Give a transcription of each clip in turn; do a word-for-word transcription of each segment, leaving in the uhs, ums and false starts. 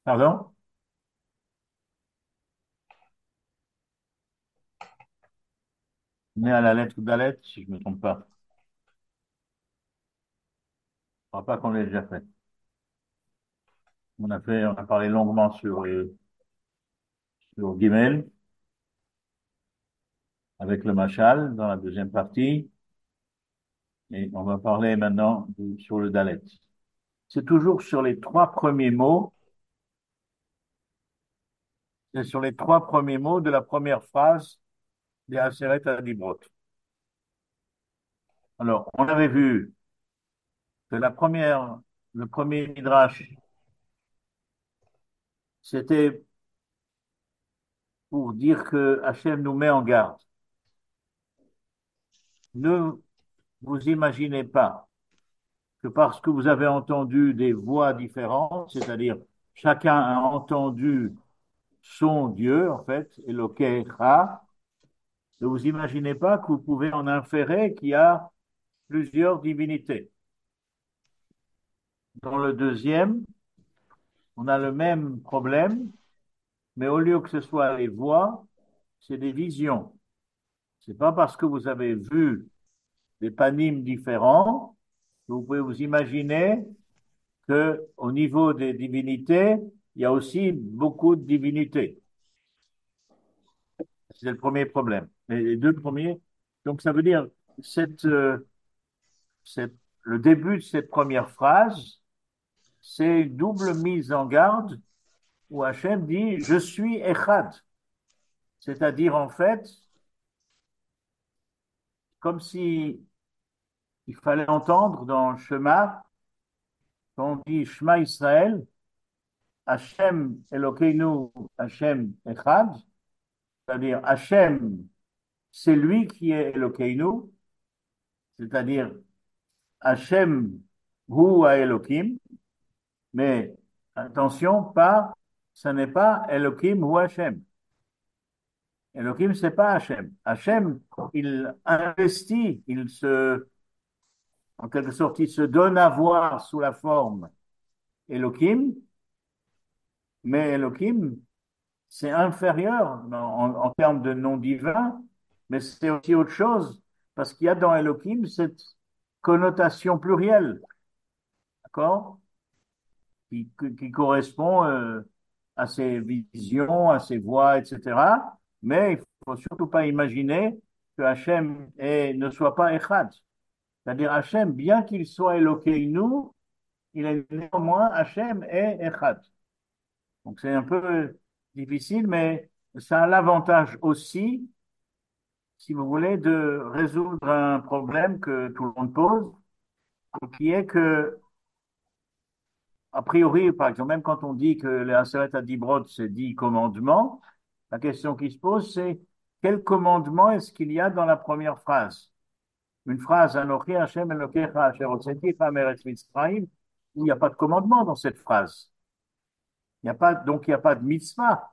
Pardon? On est à la lettre Dalet, si je ne me trompe pas. Je crois pas qu'on l'ait déjà fait. On a fait, on a parlé longuement sur, euh, sur Gimel, avec le Machal, dans la deuxième partie. Et on va parler maintenant de- sur le Dalet. C'est toujours sur les trois premiers mots, c'est sur les trois premiers mots de la première phrase des Aseret Adibrot. Alors, on avait vu que la première, le premier Midrash, c'était pour dire que Hachem nous met en garde. Ne vous imaginez pas que parce que vous avez entendu des voix différentes, c'est-à-dire chacun a entendu son Dieu, en fait, Elokecha, ne vous imaginez pas que vous pouvez en inférer qu'il y a plusieurs divinités. Dans le deuxième, on a le même problème, mais au lieu que ce soit les voix, c'est des visions. C'est pas parce que vous avez vu des panimes différents que vous pouvez vous imaginer que au niveau des divinités, il y a aussi beaucoup de divinités. C'est le premier problème. Les les deux premiers. Donc, ça veut dire, cette, euh, cette, le début de cette première phrase, c'est une double mise en garde où Hachem dit, je suis Echad. C'est-à-dire, en fait, comme si il fallait entendre dans le Shema, quand on dit Shema Israël, Hachem Elokeinu, Hachem Echad, c'est-à-dire Hachem, c'est lui qui est Elokeinu, c'est-à-dire Hachem hu Elohim, mais attention, pas, ce n'est pas Elohim ou Hachem. Elohim, c'est pas Hachem. Hachem, il investit, il se, en quelque sorte, il se donne à voir sous la forme Elohim, mais Elohim, c'est inférieur en, en, en termes de nom divin, mais c'est aussi autre chose, parce qu'il y a dans Elohim cette connotation plurielle, d'accord? Qui, qui correspond euh, à ses visions, à ses voix, et cetera. Mais il faut surtout pas imaginer que Hachem est, ne soit pas Echad. C'est-à-dire Hachem, bien qu'il soit Elokeinu, il est néanmoins Hachem est Echad. Donc c'est un peu difficile, mais ça a l'avantage aussi, si vous voulez, de résoudre un problème que tout le monde pose, qui est que a priori, par exemple, même quand on dit que les Aseret Adibrot, c'est dix commandements, la question qui se pose, c'est quel commandement est-ce qu'il y a dans la première phrase? Une phrase, Anochi Hashem Elokecha Asher Hotzeticha Meretz Mitzrayim, où il n'y a pas de commandement dans cette phrase. Il n'y a pas, donc il n'y a pas de mitzvah.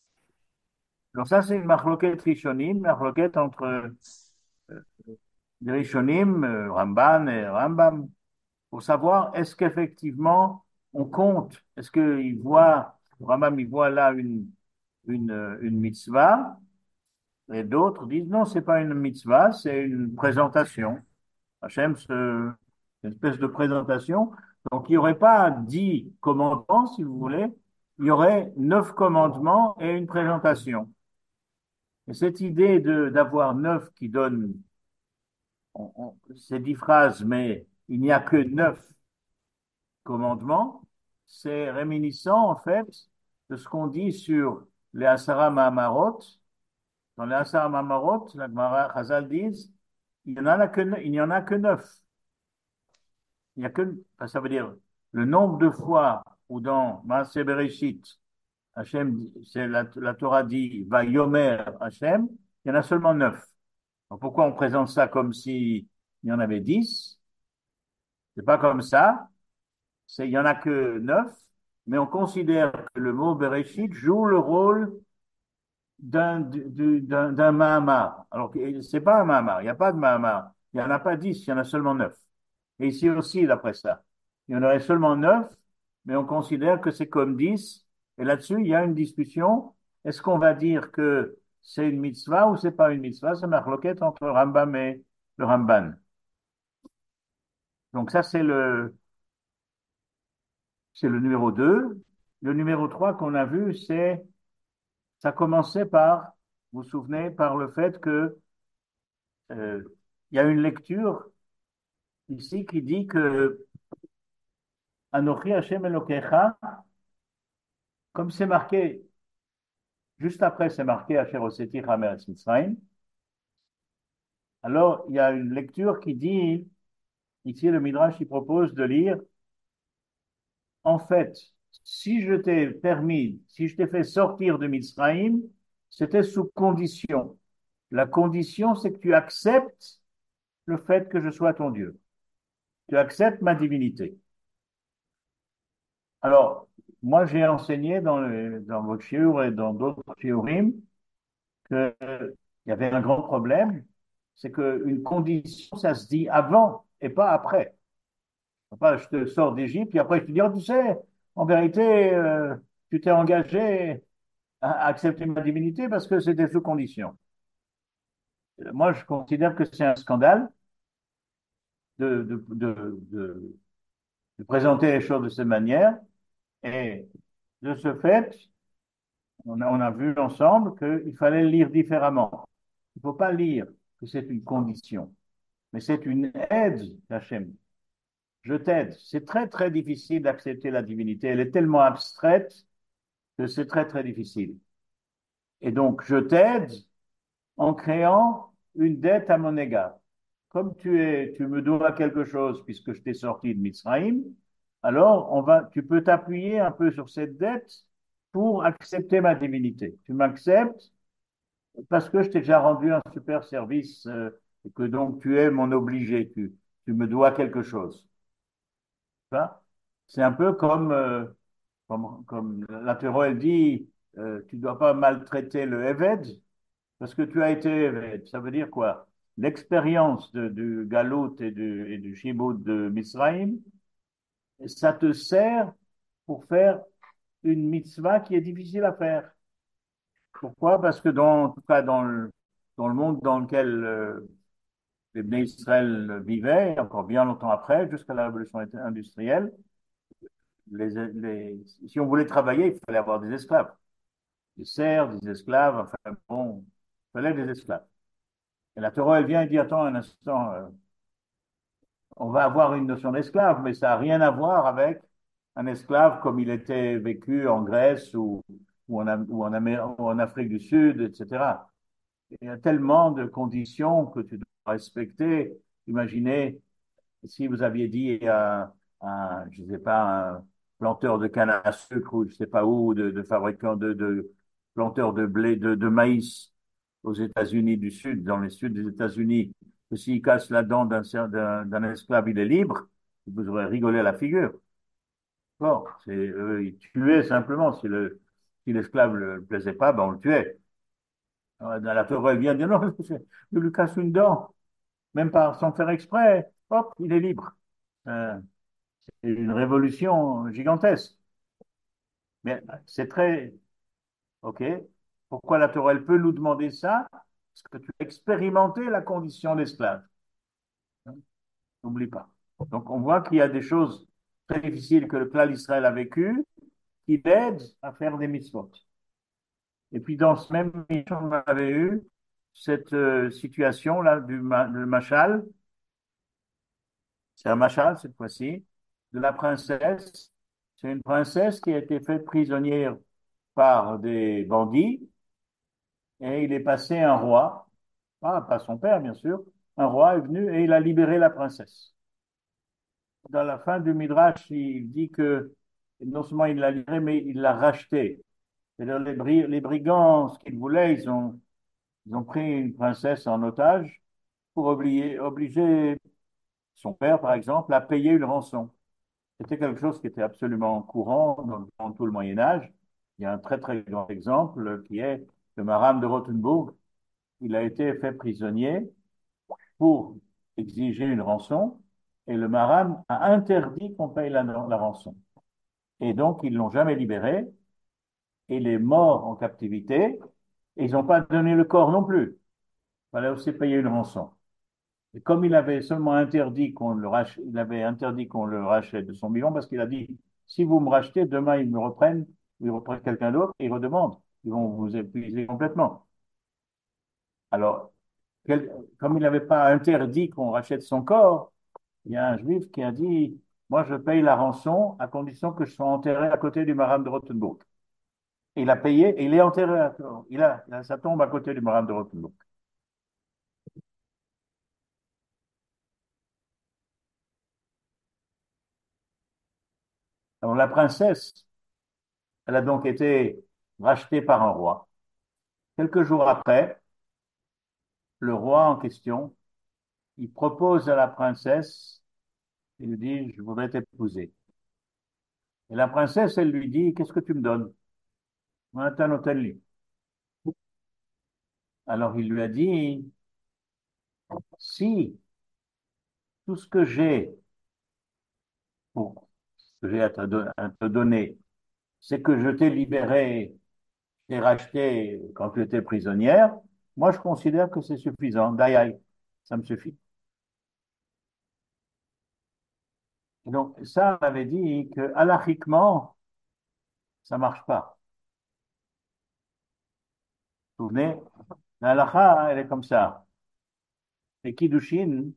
Donc ça, c'est une marloquette rishonim, marloquette entre euh, les rishonim, euh, Ramban et Rambam, pour savoir est-ce qu'effectivement on compte, est-ce qu'il voit, Rambam, il voit là une, une, euh, une mitzvah, et d'autres disent non, c'est pas une mitzvah, c'est une présentation. Hachem, c'est une espèce de présentation. Donc il n'y aurait pas dix commandements, si vous voulez, il y aurait neuf commandements et une présentation. Et cette idée de d'avoir neuf qui donne on- on- ces dix phrases, mais il n'y a que neuf commandements, c'est réminiscent en fait de ce qu'on dit sur les Asara Mahamarot. Dans les Asara Mahamarot, la Gemara Chazal disent, il n'y en a que, ne- il n'y en a que neuf. Il n'y a que, enfin, ça veut dire le nombre de fois où dans Maaseh Bereshit, Hachem, c'est la, la Torah dit, va Yomer Hachem, il y en a seulement neuf. Alors pourquoi on présente ça comme si il y en avait dix? C'est pas comme ça. C'est, il y en a que neuf, mais on considère que le mot Bereshit joue le rôle d'un, du- d'un, d'un Mahamar. Alors, que c'est pas un Mahamar. Il n'y a pas de Mahamar. Il n'y en a pas dix, il y en a seulement neuf. Et ici aussi, d'après ça. Il y en aurait seulement neuf, mais on considère que c'est comme dix Et là-dessus, il y a une discussion. Est-ce qu'on va dire que c'est une mitzvah ou c'est pas une mitzvah? C'est marloquette entre Rambam et le Ramban. Donc ça, c'est le, c'est le numéro deux. Le numéro trois qu'on a vu, c'est, ça commençait par, vous vous souvenez, par le fait que, euh, il y a une lecture ici qui dit que Anochi Hashem Elokecha, comme c'est marqué, juste après c'est marqué Asher Oseti Hameretz Mitzrayim, alors il y a une lecture qui dit, ici le Midrash il propose de lire, en fait, si je t'ai permis, si je t'ai fait sortir de Mitzrayim, c'était sous condition. La condition, c'est que tu acceptes le fait que je sois ton Dieu. Tu acceptes ma divinité. Alors, moi, j'ai enseigné dans, le, dans votre shiur et dans d'autres shiurim qu'il y avait un grand problème, c'est qu'une condition, ça se dit avant et pas après. Enfin, je te sors d'Égypte, et après je te dis, oh, tu sais, en vérité, euh, tu t'es engagé à accepter ma divinité parce que c'était sous condition. Moi, je considère que c'est un scandale de, de, de, de, de présenter les choses de cette manière. Et de ce fait, on a, on a vu ensemble qu'il fallait lire différemment. Il ne faut pas lire que c'est une condition, mais c'est une aide d'Hachem. Je t'aide. C'est très, très difficile d'accepter la divinité. Elle est tellement abstraite que c'est très, très difficile. Et donc, je t'aide en créant une dette à mon égard. Comme tu es, tu me dois quelque chose puisque je t'ai sorti de Mitzrayim, alors on va, tu peux t'appuyer un peu sur cette dette pour accepter ma divinité. Tu m'acceptes parce que je t'ai déjà rendu un super service euh, et que donc tu es mon obligé, tu, tu me dois quelque chose. Ça, c'est un peu comme, euh, comme, comme la Torah, elle dit, euh, tu ne dois pas maltraiter le Eved parce que tu as été Eved. Ça veut dire quoi? L'expérience de, du Galout et du, et du Shibud de Misraïm, ça te sert pour faire une mitzvah qui est difficile à faire. Pourquoi? Parce que dans, en tout cas dans le, dans le monde dans lequel euh, les Bnei Israël vivaient, encore bien longtemps après, jusqu'à la révolution industrielle, les, les, si on voulait travailler, il fallait avoir des esclaves. Des serfs, des esclaves, enfin bon, il fallait des esclaves. Et la Torah, elle vient et dit, attends un instant, euh, on va avoir une notion d'esclave, mais ça n'a rien à voir avec un esclave comme il était vécu en Grèce ou, ou, en, ou, en, Amé- ou en Afrique du Sud, et cetera. Il y a tellement de conditions que tu dois respecter. Imaginez si vous aviez dit à un, je ne sais pas, un planteur de canne à sucre ou je ne sais pas où, de, de fabricant de, de planteur de blé, de, de maïs aux États-Unis du Sud, dans le sud des États-Unis, que s'il casse la dent d'un d'un- d'un esclave, il est libre, vous aurez rigolé à la figure. Bon, c'est, euh, il tuait simplement. Si le, si l'esclave ne le plaisait pas, ben on le tuait. Alors, dans la Torah, elle vient dire non, il lui casse une dent, même pas sans faire exprès, hop, il est libre. Euh, c'est une révolution gigantesque. Mais c'est très, OK. Pourquoi la Torah, elle peut nous demander ça? Parce que tu as expérimenté la condition d'esclave. N'oublie pas. Donc, on voit qu'il y a des choses très difficiles que le clan d'Israël a vécues qui l'aident à faire des mitzvot. Et puis, dans ce même mission, on avait eu cette euh, situation-là du ma du Machal, c'est un Machal cette fois-ci, de la princesse. C'est une princesse qui a été faite prisonnière par des bandits et il est passé un roi, ah, pas son père bien sûr, un roi est venu et il a libéré la princesse. Dans la fin du Midrash, il dit que non seulement il l'a libérée, mais il l'a rachetée. C'est-à-dire les, bri les brigands, ce qu'ils voulaient, ils ont, ils ont pris une princesse en otage pour obliger, obliger son père, par exemple, à payer une rançon. C'était quelque chose qui était absolument courant dans, dans tout le Moyen Âge. Il y a un très très grand exemple qui est le Maram de Rothenburg. Il a été fait prisonnier pour exiger une rançon et le Maram a interdit qu'on paye la, la rançon. Et donc, ils l'ont jamais libéré et il est mort en captivité, et ils n'ont pas donné le corps non plus. Il fallait aussi payer une rançon. Et comme il avait seulement interdit qu'on le rachète, il avait interdit qu'on le rachète de son vivant parce qu'il a dit, si vous me rachetez, demain ils me reprennent, ils reprennent quelqu'un d'autre et ils redemandent. Ils vont vous épuiser complètement. Alors, quel- comme il n'avait pas interdit qu'on rachète son corps, il y a un juif qui a dit, moi je paye la rançon à condition que je sois enterré à côté du maram de Rothenburg. Et il a payé et il est enterré, à- il a, il a sa tombe à côté du maram de Rothenburg. Alors la princesse, elle a donc été rachetée par un roi. Quelques jours après, le roi en question, il propose à la princesse, il lui dit, je voudrais t'épouser. Et la princesse, elle lui dit, qu'est-ce que tu me donnes? Moi, un hôtel lit. Alors il lui a dit, si tout ce que j'ai pour ce que j'ai à te, don- à te donner, c'est que je t'ai libéré, t'ai racheté quand tu étais prisonnière, moi je considère que c'est suffisant. D'ailleurs, ça me suffit. Et donc ça, on avait dit que halachiquement, ça marche pas. Vous vous souvenez, la halakha, elle est comme ça. Les kiddushin,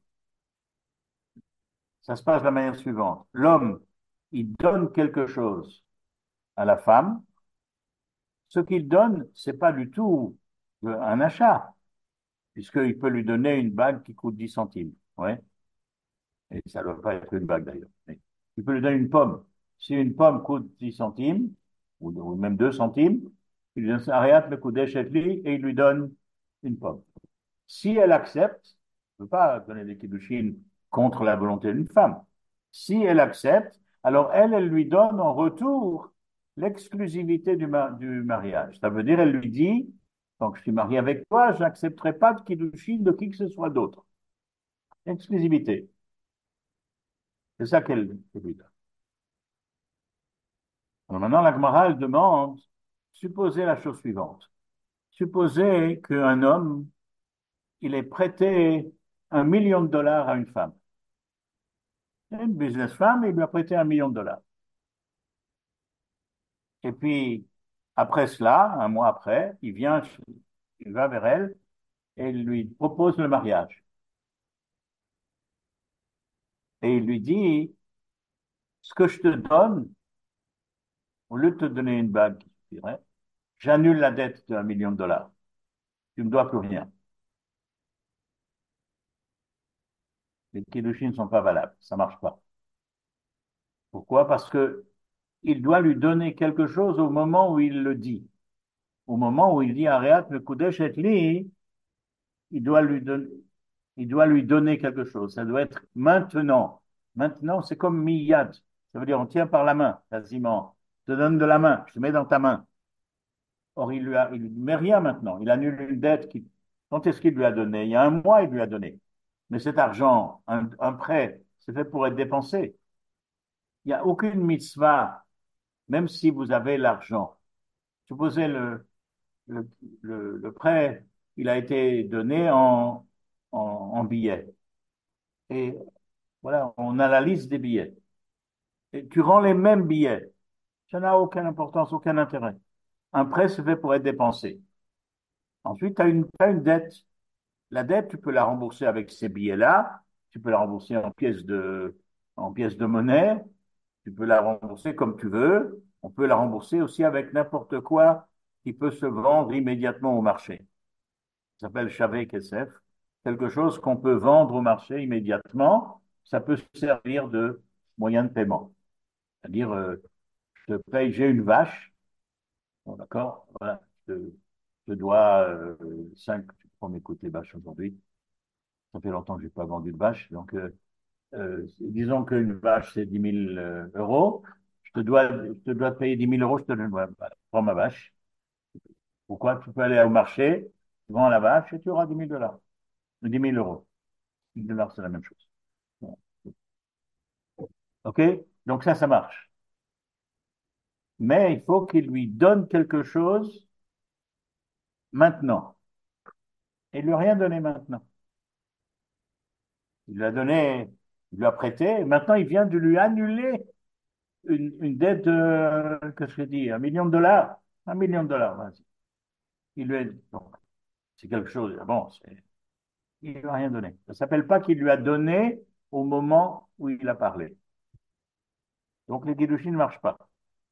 ça se passe de la manière suivante. L'homme, il donne quelque chose à la femme. Ce qu'il donne, c'est pas du tout un achat, puisqu'il peut lui donner une bague qui coûte dix centimes. Ouais. Et ça ne doit pas être une bague d'ailleurs. Mais il peut lui donner une pomme. Si une pomme coûte dix centimes, ou, ou même deux centimes, il lui donne Ariat le coup d'échetli et il lui donne une pomme. Si elle accepte, ne peut pas donner des kiddushin contre la volonté d'une femme. Si elle accepte, alors elle, elle lui donne en retour l'exclusivité du, ma- du mariage. Ça veut dire, elle lui dit, donc je suis marié avec toi, je n'accepterai pas de kiddushin de qui que ce soit d'autre. Exclusivité. C'est ça qu'elle qu'elle lui donne. Alors maintenant, la Gemara, elle demande, supposez la chose suivante. Supposez qu'un homme, il ait prêté un million de dollars à une femme. Une business femme, il lui a prêté un million de dollars. Et puis, après cela, un mois après, il vient, il va vers elle et il lui propose le mariage. Et il lui dit, ce que je te donne, au lieu de te donner une bague qui suffirait, j'annule la dette d'un million de dollars. Tu ne me dois plus rien. Les kiddushin ne sont pas valables. Ça ne marche pas. Pourquoi? Parce que il doit lui donner quelque chose au moment où il le dit. Au moment où il dit Ariat Mekudesh et li, il doit lui donner, il doit lui donner quelque chose. Ça doit être maintenant. Maintenant, c'est comme miyad. Ça veut dire on tient par la main, quasiment. Je te donne de la main, je te mets dans ta main. Or, il lui a, il lui met rien maintenant. Il annule une dette qui, quand est-ce qu'il lui a donné? Il y a un mois, il lui a donné. Mais cet argent, un, un prêt, c'est fait pour être dépensé. Il n'y a aucune mitzvah, même si vous avez l'argent. Supposez le, le, le, le prêt, il a été donné en, en, en billets. Et voilà, on a la liste des billets. Et tu rends les mêmes billets. Ça n'a aucune importance, aucun intérêt. Un prêt, c'est fait pour être dépensé. Ensuite, tu as une, t'as une dette. La dette, tu peux la rembourser avec ces billets-là. Tu peux la rembourser en pièces de, en pièces de monnaie. Tu peux la rembourser comme tu veux. On peut la rembourser aussi avec n'importe quoi qui peut se vendre immédiatement au marché. Ça s'appelle Shavé Kesef. Quelque chose qu'on peut vendre au marché immédiatement. Ça peut servir de moyen de paiement. C'est-à-dire, euh, je te paye, j'ai une vache. Bon, d'accord, voilà. Je te, je te dois euh, cinq. Tu prends mes côtés vaches aujourd'hui. Ça fait longtemps que j'ai pas vendu de vache. Donc, euh, euh, disons qu'une vache, c'est dix mille euh, euros. Je te dois, je te dois payer dix mille euros. Je te donne, voilà, voilà, prends ma vache. Pourquoi? Tu peux aller au marché, tu vends la vache et tu auras dix mille dollars. dix mille euros. dix dollars, c'est la même chose. Bon. OK? Donc ça, ça marche. mais il faut qu'il lui donne quelque chose maintenant. Et il lui a rien donné maintenant. Il lui a donné, il lui a prêté, et maintenant il vient de lui annuler une, une dette de, qu'est-ce que je dis, un million de dollars. Un million de dollars, vas-y. Il lui a, donc, c'est quelque chose, bon, c'est, il lui a rien donné. Ça ne s'appelle pas qu'il lui a donné au moment où il a parlé. Donc les guidochis ne marchent pas.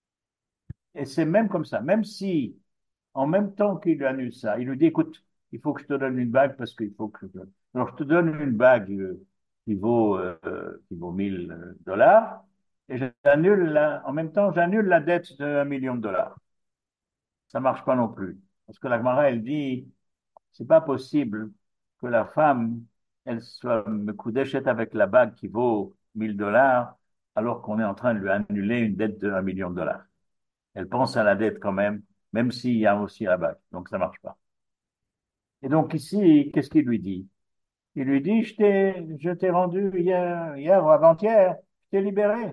Et c'est même comme ça, même si en même temps qu'il lui annule ça, il lui dit, écoute, il faut que je te donne une bague parce qu'il faut que je... Alors, je te donne une bague euh, qui vaut, euh, qui vaut mille dollars et j'annule la... en même temps, j'annule la dette de un million de dollars. Ça marche pas non plus. Parce que la Gemara, elle dit, c'est pas possible que la femme, elle soit me coudéchette avec la bague qui vaut mille dollars alors qu'on est en train de lui annuler une dette de un million de dollars. Elle pense à la dette quand même, même s'il y a aussi la bague. Donc, ça marche pas. Et donc ici, qu'est-ce qu'il lui dit? Il lui dit, je t'ai, je t'ai rendu hier, hier ou avant-hier, je t'ai libéré.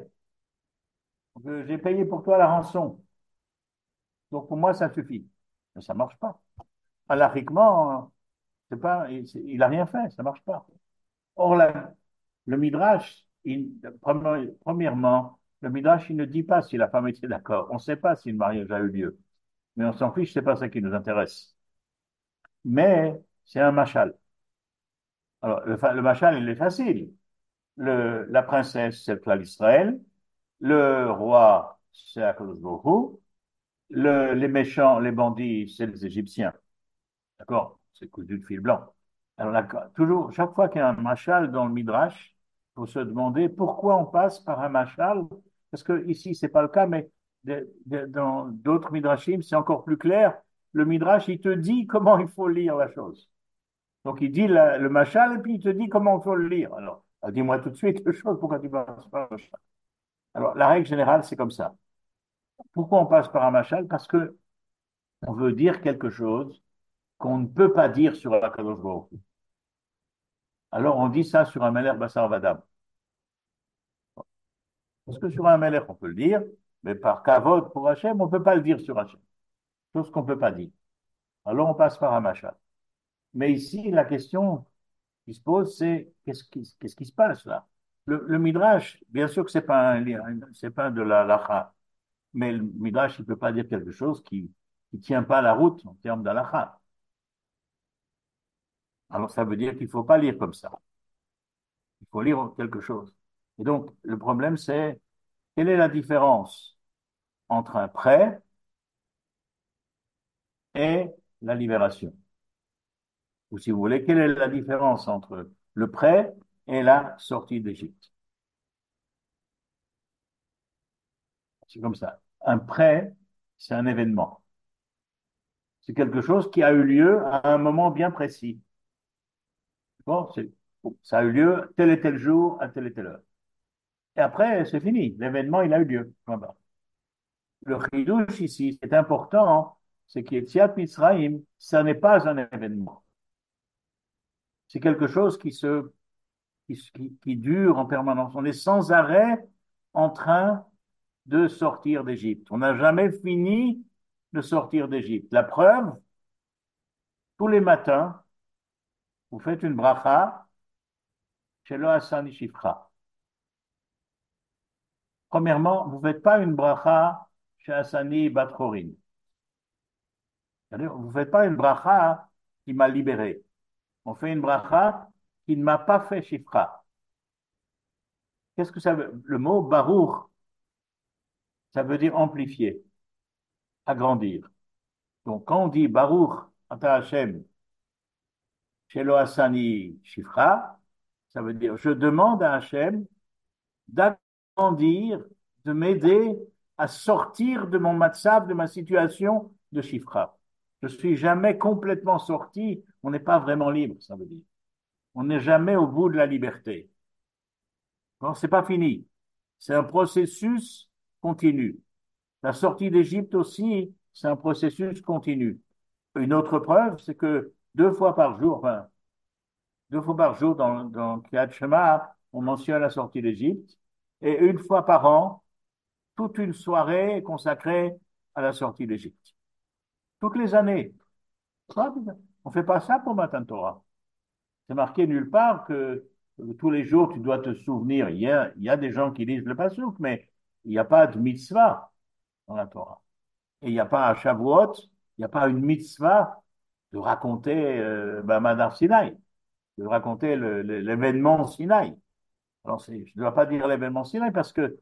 Donc, j'ai payé pour toi la rançon. Donc pour moi, ça suffit. Mais ça marche pas. Halachiquement, c'est pas, il, c'est- il a rien fait, ça marche pas. Or, la- le Midrash, il- premièrement, le Midrash, il ne dit pas si la femme était d'accord. On ne sait pas si le mariage a eu lieu. Mais on s'en fiche, c'est pas ça qui nous intéresse. Mais c'est un machal. Alors, le, fa- le machal, il est facile. Le, la princesse, c'est le clan d'Israël. Le roi, c'est Akadosh Baruch Hu. Le, les méchants, les bandits, c'est les Égyptiens. D'accord? C'est cousu de fil blanc. Alors, là, toujours, chaque fois qu'il y a un machal dans le Midrash, il faut se demander pourquoi on passe par un machal. Parce que ici, c'est pas le cas, mais de- de- dans d'autres Midrashim, c'est encore plus clair. Le Midrash, il te dit comment il faut lire la chose. Donc, il dit la- le machal et puis il te dit comment il faut le lire. Alors, ah, dis-moi tout de suite quelque chose, pourquoi tu passes par le machal? Alors, la règle générale, c'est comme ça. Pourquoi on passe par un machal? Parce que on veut dire quelque chose qu'on ne peut pas dire sur la Kadosh Baruch Hu. Alors, on dit ça sur un Melech Bassar Vadam. Parce que sur un Melech, on peut le dire, mais par Kavod pour Hachem, on ne peut pas le dire sur Hachem. Chose qu'on ne peut pas dire. Alors, on passe par un machal. Mais ici, la question qui se pose, c'est qu'est-ce qui, qu'est-ce qui se passe là? Le, le Midrash, bien sûr que c'est pas un, c'est pas de la lacha, mais le Midrash, il ne peut pas dire quelque chose qui ne tient pas la route en termes d'alacha. Alors, ça veut dire qu'il ne faut pas lire comme ça. Il faut lire quelque chose. Et donc, le problème, c'est quelle est la différence entre un prêt et la libération? Ou si vous voulez, quelle est la différence entre le prêt et la sortie d'Égypte? C'est comme ça. Un prêt, c'est un événement. C'est quelque chose qui a eu lieu à un moment bien précis. Bon, c'est, ça a eu lieu tel et tel jour, à telle et telle heure. Et après, c'est fini. L'événement, il a eu lieu. Voilà. Le chidouche ici, c'est important, c'est qu'Yetziat Mitzrayim, ça n'est pas un événement. C'est quelque chose qui se, qui, qui, qui dure en permanence. On est sans arrêt en train de sortir d'Égypte. On n'a jamais fini de sortir d'Égypte. La preuve, tous les matins, vous faites une bracha, Shelo Hasani Shifra. Premièrement, vous ne faites pas une bracha chez Hassani Batrorin. C'est-à-dire, vous ne faites pas une bracha qui m'a libéré. On fait une bracha qui ne m'a pas fait Shifra. Qu'est-ce que ça veut? Le mot barour, ça veut dire amplifier, agrandir. Donc, quand on dit barour, ata Hashem, shelo Hassani Shifra, ça veut dire je demande à Hashem d'agrandir, de m'aider à sortir de mon matzav, de ma situation de Shifra. Je suis jamais complètement sorti, on n'est pas vraiment libre, ça veut dire. On n'est jamais au bout de la liberté. Non, c'est pas fini. C'est un processus continu. La sortie d'Égypte aussi, c'est un processus continu. Une autre preuve, c'est que deux fois par jour, enfin, deux fois par jour dans, dans Kriyat Shema, on mentionne la sortie d'Égypte, et une fois par an, toute une soirée consacrée à la sortie d'Égypte. Toutes les années. On ne fait pas ça pour Matan Torah. C'est marqué nulle part que, que tous les jours tu dois te souvenir. Il y a, il y a des gens qui lisent le Passouk, mais il n'y a pas de mitzvah dans la Torah. Et il n'y a pas à Shavuot, il n'y a pas une mitzvah de raconter euh, bah, Madar Sinaï, de raconter le- le- l'événement Sinaï. Alors, c'est- je ne dois pas dire l'événement Sinaï parce que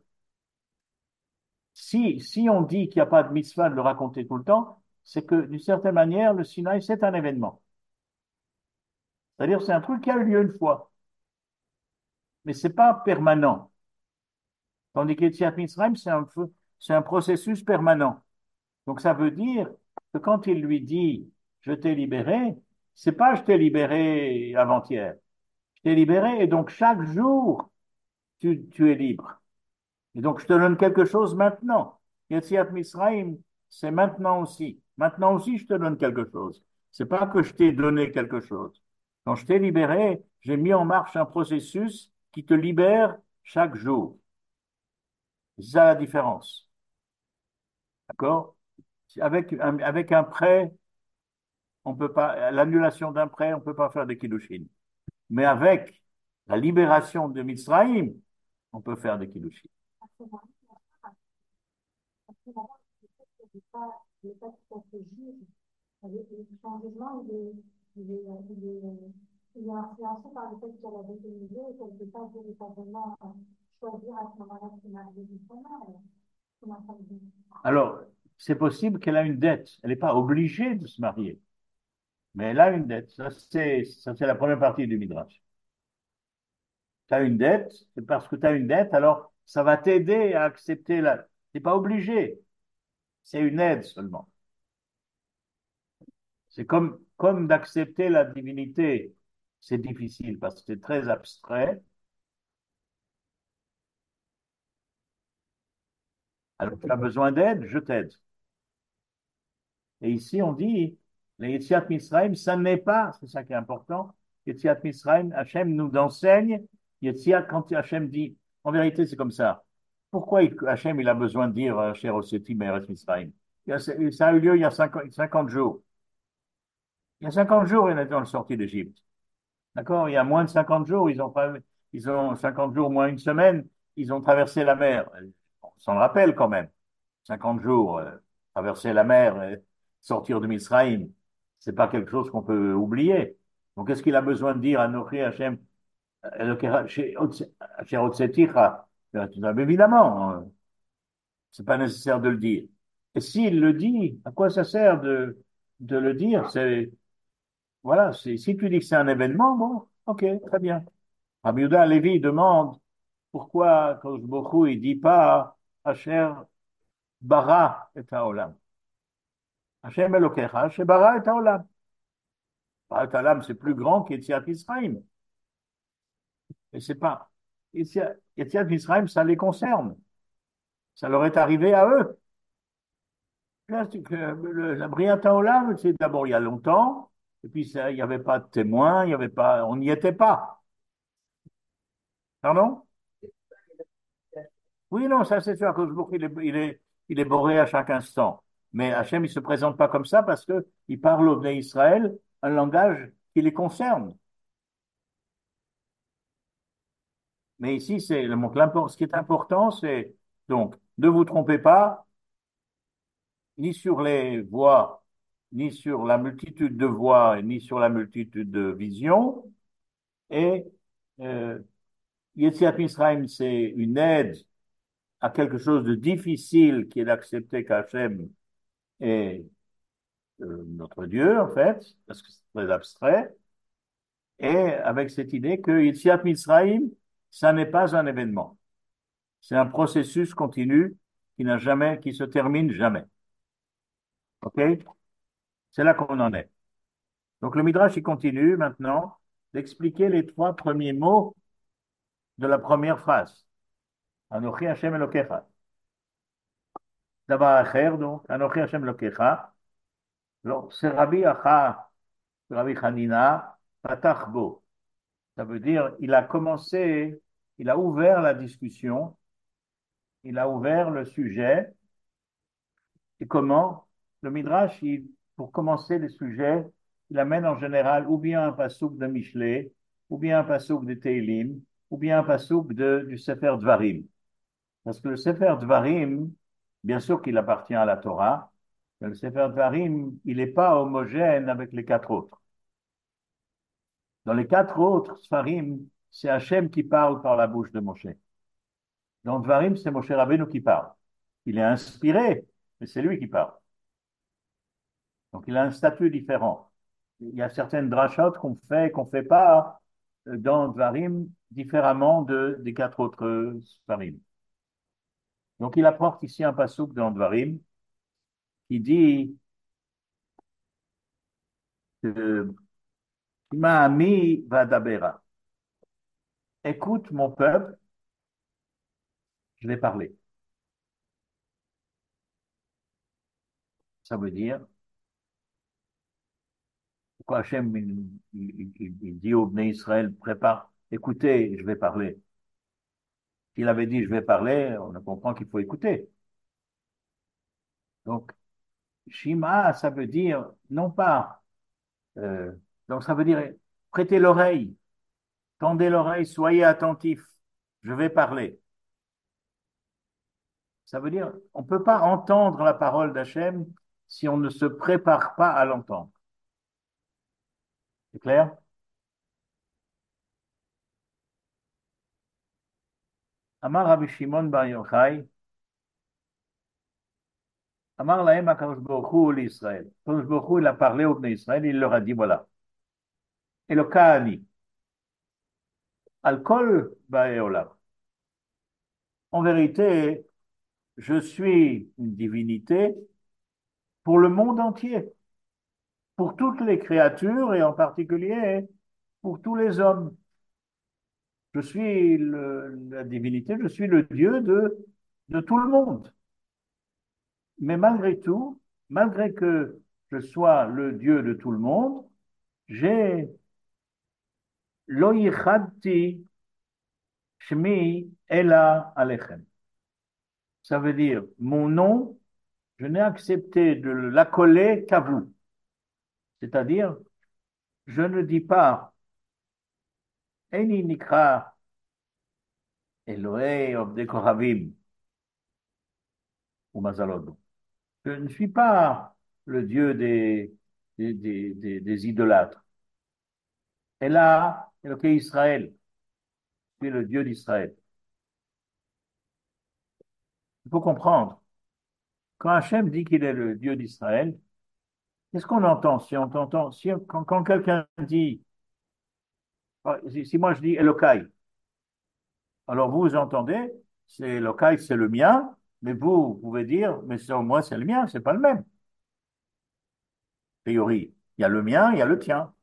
si, si on dit qu'il n'y a pas de mitzvah de le raconter tout le temps, c'est que d'une certaine manière, le Sinaï, c'est un événement. C'est-à-dire, c'est un truc qui a eu lieu une fois, mais c'est pas permanent. Tandis qu'Etziat Mitzrayim, c'est un, feu- c'est un processus permanent. Donc, ça veut dire que quand il lui dit, je t'ai libéré, c'est pas je t'ai libéré avant-hier. Je t'ai libéré et donc chaque jour, tu, tu es libre. Et donc, je te donne quelque chose maintenant. Yetziat Misraïm, c'est maintenant aussi. Maintenant aussi, je te donne quelque chose. C'est pas que je t'ai donné quelque chose. Quand je t'ai libéré, j'ai mis en marche un processus qui te libère chaque jour. C'est ça la différence. D'accord? Avec un, avec un prêt, on peut pas, l'annulation d'un prêt, on peut pas faire des kiddushin. Mais avec la libération de Misraïm, on peut faire des kiddushin. Le changement, il est, il est, il est, il est influencé par le fait qu'elle avait été musée et qu'elle ne peut pas véritablement euh, choisir à ce moment-là son mari du chemin. Comment ça se dit? Alors, c'est possible qu'elle a une dette. Elle n'est pas obligée de se marier, mais elle a une dette. Ça, c'est, ça, c'est la première partie du Midrash. Tu as une dette, c'est parce que tu as une dette, alors ça va t'aider à accepter la. Tu n'es pas obligé, c'est une aide seulement. C'est comme, comme d'accepter la divinité. C'est difficile parce que c'est très abstrait. Alors tu as besoin d'aide, je t'aide. Et ici, on dit, les Yetziat Mitzrayim, ça n'est pas, c'est ça qui est important, Yetziat Mitzrayim, Hachem nous enseigne, Yetziat, quand Hachem dit, en vérité, c'est comme ça. Pourquoi il- Hachem, il a besoin de dire, euh, Cher Ossétim et Eretz Mitzrayim? Il y a- Ça a eu lieu il y a cinquante cinquante jours. Il y a cinquante jours, il est dans le sortie d'Égypte. D'accord? Il y a moins de cinquante jours, ils ont, pas- ils ont cinquante jours, moins une semaine, ils ont traversé la mer. On s'en rappelle quand même. cinquante jours, euh, traverser la mer, euh, sortir de Misraïm, c'est pas quelque chose qu'on peut oublier. Donc, qu'est-ce qu'il a besoin de dire à Nochi Hachem, Elokecha, chez Otse- chez Otseticha? Euh, Évidemment, hein, c'est pas nécessaire de le dire. Et s'il le dit, à quoi ça sert de, de le dire? C'est, voilà, c'est, si tu dis que c'est un événement, bon, ok, très bien. Rabbi Yehuda Lévi demande pourquoi Kadosh Baruch Hu, il dit pas Asher bara et haolam. Hachem Elokecha, Shebara et Haolam. Bara et Haolam, c'est plus grand qu'Etziat Israël. Et c'est pas. Etziat Israël, ça les concerne. Ça leur est arrivé à eux. Là, c'est que le- la Bria Haolam, c'est d'abord il y a longtemps, et puis ça, il n'y avait pas de témoins, il y avait pas, on n'y était pas. Pardon? Oui, non, ça c'est sûr, que il est, il est, il est boré à chaque instant. Mais Hachem, il se présente pas comme ça parce que il parle au Bnei Israël un langage qui les concerne. Mais ici, c'est donc, l'impor- ce qui est important, c'est donc ne vous trompez pas, ni sur les voix, ni sur la multitude de voix, ni sur la multitude de visions. Et euh, Yetziat Mitzrayim, c'est une aide à quelque chose de difficile qui est d'accepter qu'Hachem est euh, notre Dieu, en fait, parce que c'est très abstrait, et avec cette idée que Yetziat Mitzrayim, ça n'est pas un événement. C'est un processus continu qui n'a jamais, qui se termine jamais. OK? C'est là qu'on en est. Donc le Midrash, il continue maintenant d'expliquer les trois premiers mots de la première phrase. Anochi Hashem Elokecha. Davar acher, donc, Anochi Hashem Elokecha. Alors, c'est Rabbi Acha, Rabbi Hanina, Patach Bo. Ça veut dire, il a commencé, il a ouvert la discussion il a ouvert le sujet. Et comment? Le Midrash, il- pour commencer le sujet, il amène en général ou bien un passouk de Michelet, ou bien un passouk de Teilim, ou bien un passouk de, du Sefer Dvarim. Parce que le Sefer Dvarim, bien sûr qu'il appartient à la Torah, mais le Sefer Dvarim, il n'est pas homogène avec les quatre autres. Dans les quatre autres Sfarim, c'est Hachem qui parle par la bouche de Moshe. Dans Dvarim, c'est Moshe Rabbeinu qui parle. Il est inspiré, mais c'est lui qui parle. Donc il a un statut différent. Il y a certaines drachot qu'on fait, qu'on fait pas dans Dvarim différemment de, des quatre autres Sfarim. Donc il apporte ici un passouk dans Dvarim qui dit que Ima ami vadabera. Écoute mon peuple, je vais parler. Ça veut dire, pourquoi Hachem il, il, il, il dit au Bnei Israël, prépare, écoutez, je vais parler. S'il avait dit je vais parler, on comprend qu'il faut écouter. Donc, Shima, ça veut dire, non pas, euh, donc ça veut dire, prêtez l'oreille, tendez l'oreille, soyez attentifs, je vais parler. Ça veut dire, on ne peut pas entendre la parole d'Hachem si on ne se prépare pas à l'entendre. C'est clair? Amar Rabbi Shimon Bar Yochai, Amar Lahem HaKadosh Baruch Hu l'Israël. Kadosh Baruch Hu, il a parlé au Bnei Israël, il leur a dit, voilà, Elokani, al kol ba'e olam. En vérité, je suis une divinité pour le monde entier, pour toutes les créatures et en particulier pour tous les hommes. Je suis le- la divinité, je suis le Dieu de, de tout le monde. Mais malgré tout, malgré que je sois le Dieu de tout le monde, j'ai lo yichadti shmi ela alechem. Ça veut dire, mon nom, je n'ai accepté de l'accoler qu'à vous. C'est-à-dire, je ne dis pas Eni nikra Elohei Ovdei Kohavim ou Mazalot. Je ne suis pas le Dieu des, des, des, des, des idolâtres. Et là, Elohei Israël, je suis le Dieu d'Israël. Il faut comprendre, quand Hachem dit qu'il est le Dieu d'Israël, qu'est-ce qu'on entend? Si on entend, si, quand, quand quelqu'un dit, si, si moi je dis Elokai, alors vous, vous entendez, c'est Elokai, c'est le mien, mais vous, vous pouvez dire, mais moi, c'est le mien, c'est pas le même. A priori, il y a le mien, il y a le tien.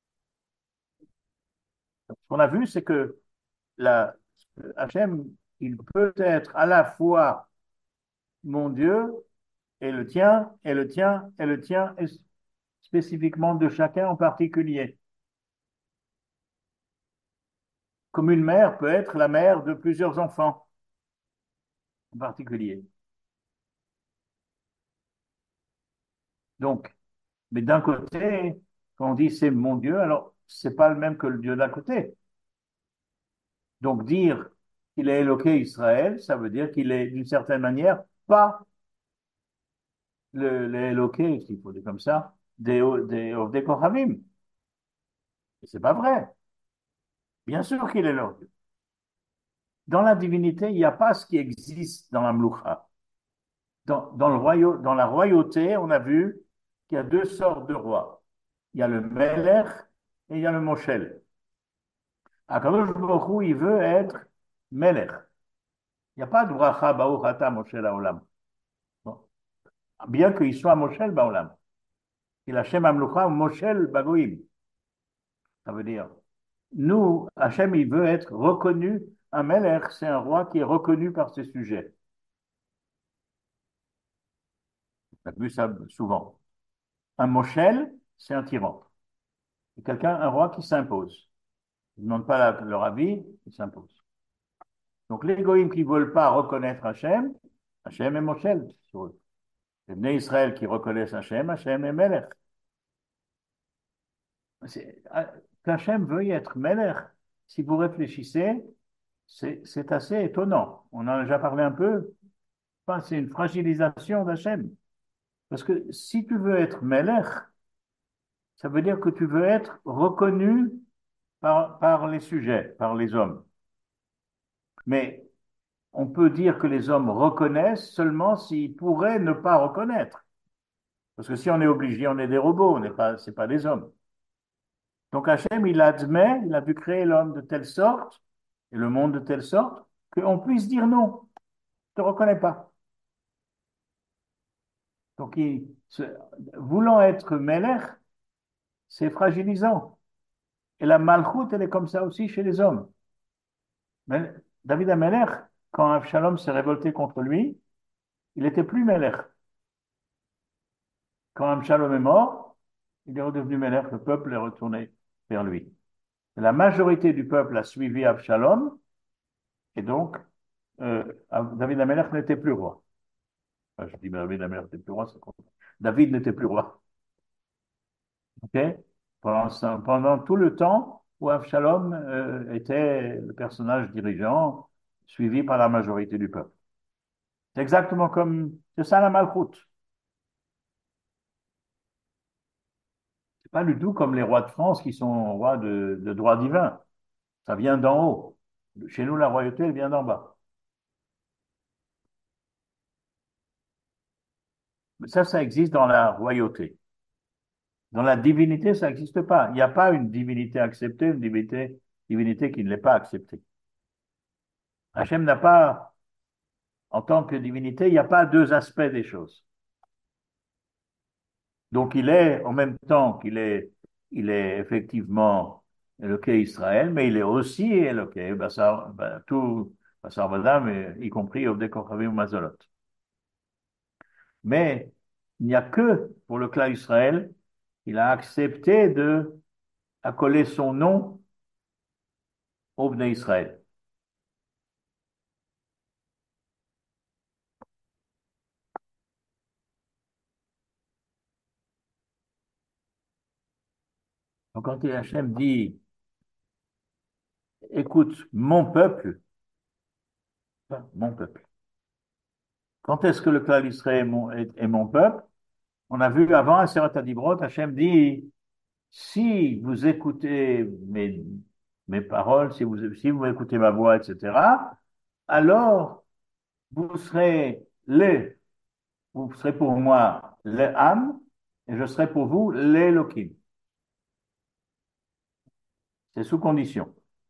Donc, ce qu'on a vu, c'est que la, Hachem, il peut être à la fois mon Dieu et le tien, et le tien, et le tien, et spécifiquement de chacun en particulier. Comme une mère peut être la mère de plusieurs enfants en particulier. Donc, mais d'un côté, quand on dit c'est mon Dieu, alors c'est pas le même que le Dieu d'à côté. Donc dire qu'il est éloqué Israël, ça veut dire qu'il est d'une certaine manière pas le, le éloqué, s'il faut dire comme ça, des, des, des Kohavim. Et c'est pas vrai. Bien sûr qu'il est là. Dans la divinité, il n'y a pas ce qui existe dans la Mloucha. Dans, dans, le royaume, dans la royauté, on a vu qu'il y a deux sortes de rois. Il y a le Melech et il y a le Moshel. Akadosh Baruch Hu, il veut être Melech. Il n'y a pas de bracha Baruch Ata Moshel Haolam. Bon. Bien qu'il soit Moshel Baolam. Il Hashem Amlucha Moshel Bagoim. Ça veut dire, nous, Hachem, il veut être reconnu. Un Melech, c'est un roi qui est reconnu par ses sujets. On a vu ça souvent. Un Moshel, c'est un tyran. C'est quelqu'un, un roi qui s'impose. Il ne demande pas la- leur avis, il s'impose. Donc les goïms qui ne veulent pas reconnaître Hachem, Hachem est Moshel sur eux. Les Bnei Israël qui reconnaissent Hachem, Hachem est Melech. C'est- ah, Qu'Hachem veuille être Melech, si vous réfléchissez, c'est c'est assez étonnant. On en a déjà parlé un peu. Enfin, c'est une fragilisation d'Hachem. Parce que si tu veux être Melech, ça veut dire que tu veux être reconnu par, par les sujets, par les hommes. Mais on peut dire que les hommes reconnaissent seulement s'ils pourraient ne pas reconnaître. Parce que si on est obligé, on est des robots, on n'est pas, c'est pas des hommes. Donc Hachem, il admet, il a pu créer l'homme de telle sorte, et le monde de telle sorte, qu'on puisse dire non, je ne te reconnais pas. Donc, il, ce, voulant être Melech, c'est fragilisant. Et la malchoute, elle est comme ça aussi chez les hommes. Mais David Amelech, quand Absalom s'est révolté contre lui, il n'était plus Melech. Quand Absalom est mort, il est redevenu Melech, le peuple est retourné vers lui. La majorité du peuple a suivi Absalom, et donc euh, David Amelech n'était plus roi. Enfin, je dis David Amelech n'était plus roi, c'est con. David n'était plus roi. Okay. Pendant, pendant tout le temps où Absalom euh, était le personnage dirigeant, suivi par la majorité du peuple. C'est exactement comme, c'est ça la malchoute. C'est pas du tout comme les rois de France qui sont rois de, de droit divin. Ça vient d'en haut. Chez nous, la royauté, elle vient d'en bas. Mais ça, ça existe dans la royauté. Dans la divinité, ça n'existe pas. Il n'y a pas une divinité acceptée, une divinité, divinité qui ne l'est pas acceptée. Hachem n'a pas, en tant que divinité, il n'y a pas deux aspects des choses. Donc il est, en même temps qu'il est, il est effectivement Éloqué Israël, mais il est aussi Éloqué, Bassar, bah, tout, Bassar Vadam, y compris Obdei Kochavim Mazolot. Mais il n'y a que pour le clan Israël, il a accepté de accoler son nom au Bnei Israël. Donc quand Hachem dit, écoute, mon peuple, enfin, mon peuple. Quand est-ce que le clan Israël est mon, est, est mon peuple? On a vu avant, à Seret Adibrot, Hachem dit, si vous écoutez mes, mes paroles, si vous, si vous écoutez ma voix, et cetera, alors vous serez les, vous serez pour moi les âmes, et je serai pour vous les Elohim. C'est sous condition.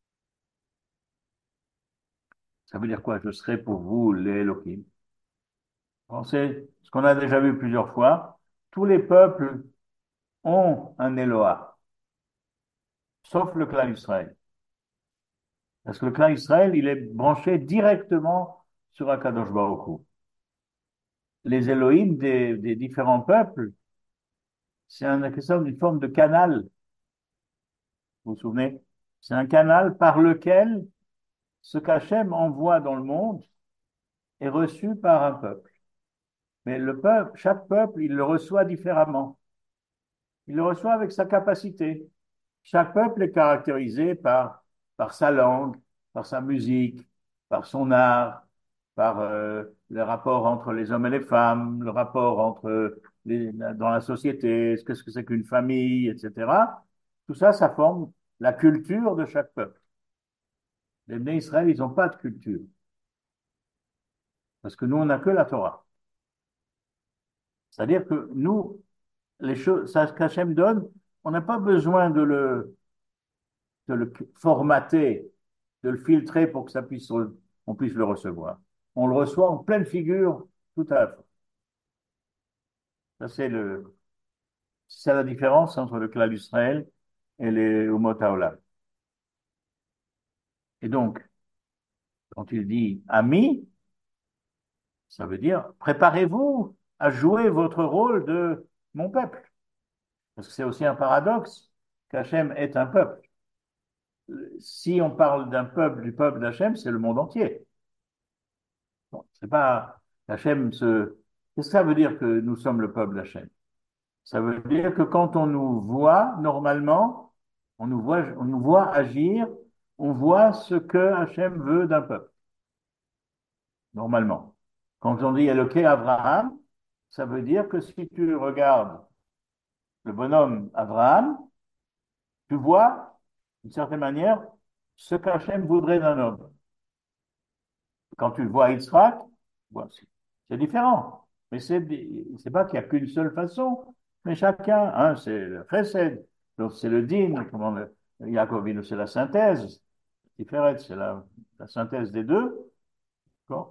Ça veut dire quoi? Je serai pour vous les Elohim. C'est ce qu'on a déjà vu plusieurs fois. Tous les peuples ont un Eloah, sauf le clan Israël. Parce que le clan Israël, il est branché directement sur Akadosh Baruch Hu. Les Elohim des, des différents peuples, c'est un, une forme de canal, vous vous souvenez? C'est un canal par lequel ce qu'Hachem envoie dans le monde est reçu par un peuple. Mais le peuple, chaque peuple, il le reçoit différemment. Il le reçoit avec sa capacité. Chaque peuple est caractérisé par, par sa langue, par sa musique, par son art, par euh, le rapport entre les hommes et les femmes, le rapport entre les, dans la société, qu'est-ce que c'est qu'une famille, et cetera. Tout ça, ça forme la culture de chaque peuple. Les Bnei Israël, ils n'ont pas de culture. Parce que nous, on n'a que la Torah. C'est-à-dire que nous, les choses, ça qu'Hachem donne, on n'a pas besoin de le, de le formater, de le filtrer pour que ça puisse, on puisse le recevoir. On le reçoit en pleine figure tout à la fois. Ça, c'est le, c'est la différence entre le clan d'Israël et les Umot Haolam. Et donc, quand il dit ami, ça veut dire préparez-vous à jouer votre rôle de mon peuple. Parce que c'est aussi un paradoxe qu'Hachem est un peuple. Si on parle d'un peuple, du peuple d'Hachem, c'est le monde entier. Bon, c'est pas Hachem se. Qu'est-ce que ça veut dire que nous sommes le peuple d'Hachem? Ça veut dire que quand on nous voit, normalement, on nous voit, on nous voit agir, on voit ce que Hachem veut d'un peuple, normalement. Quand on dit Eloké Abraham, ça veut dire que si tu regardes le bonhomme Abraham, tu vois, d'une certaine manière, ce qu'Hachem voudrait d'un homme. Quand tu le vois Yitzhak, bon, c'est c'est différent. Mais c'est c'est pas qu'il n'y a qu'une seule façon, mais chacun, un, c'est le chesed, l'autre, c'est le din, comment le, Yaakov Avinu, c'est la synthèse, Tiferet, c'est la, la synthèse des deux. Bon.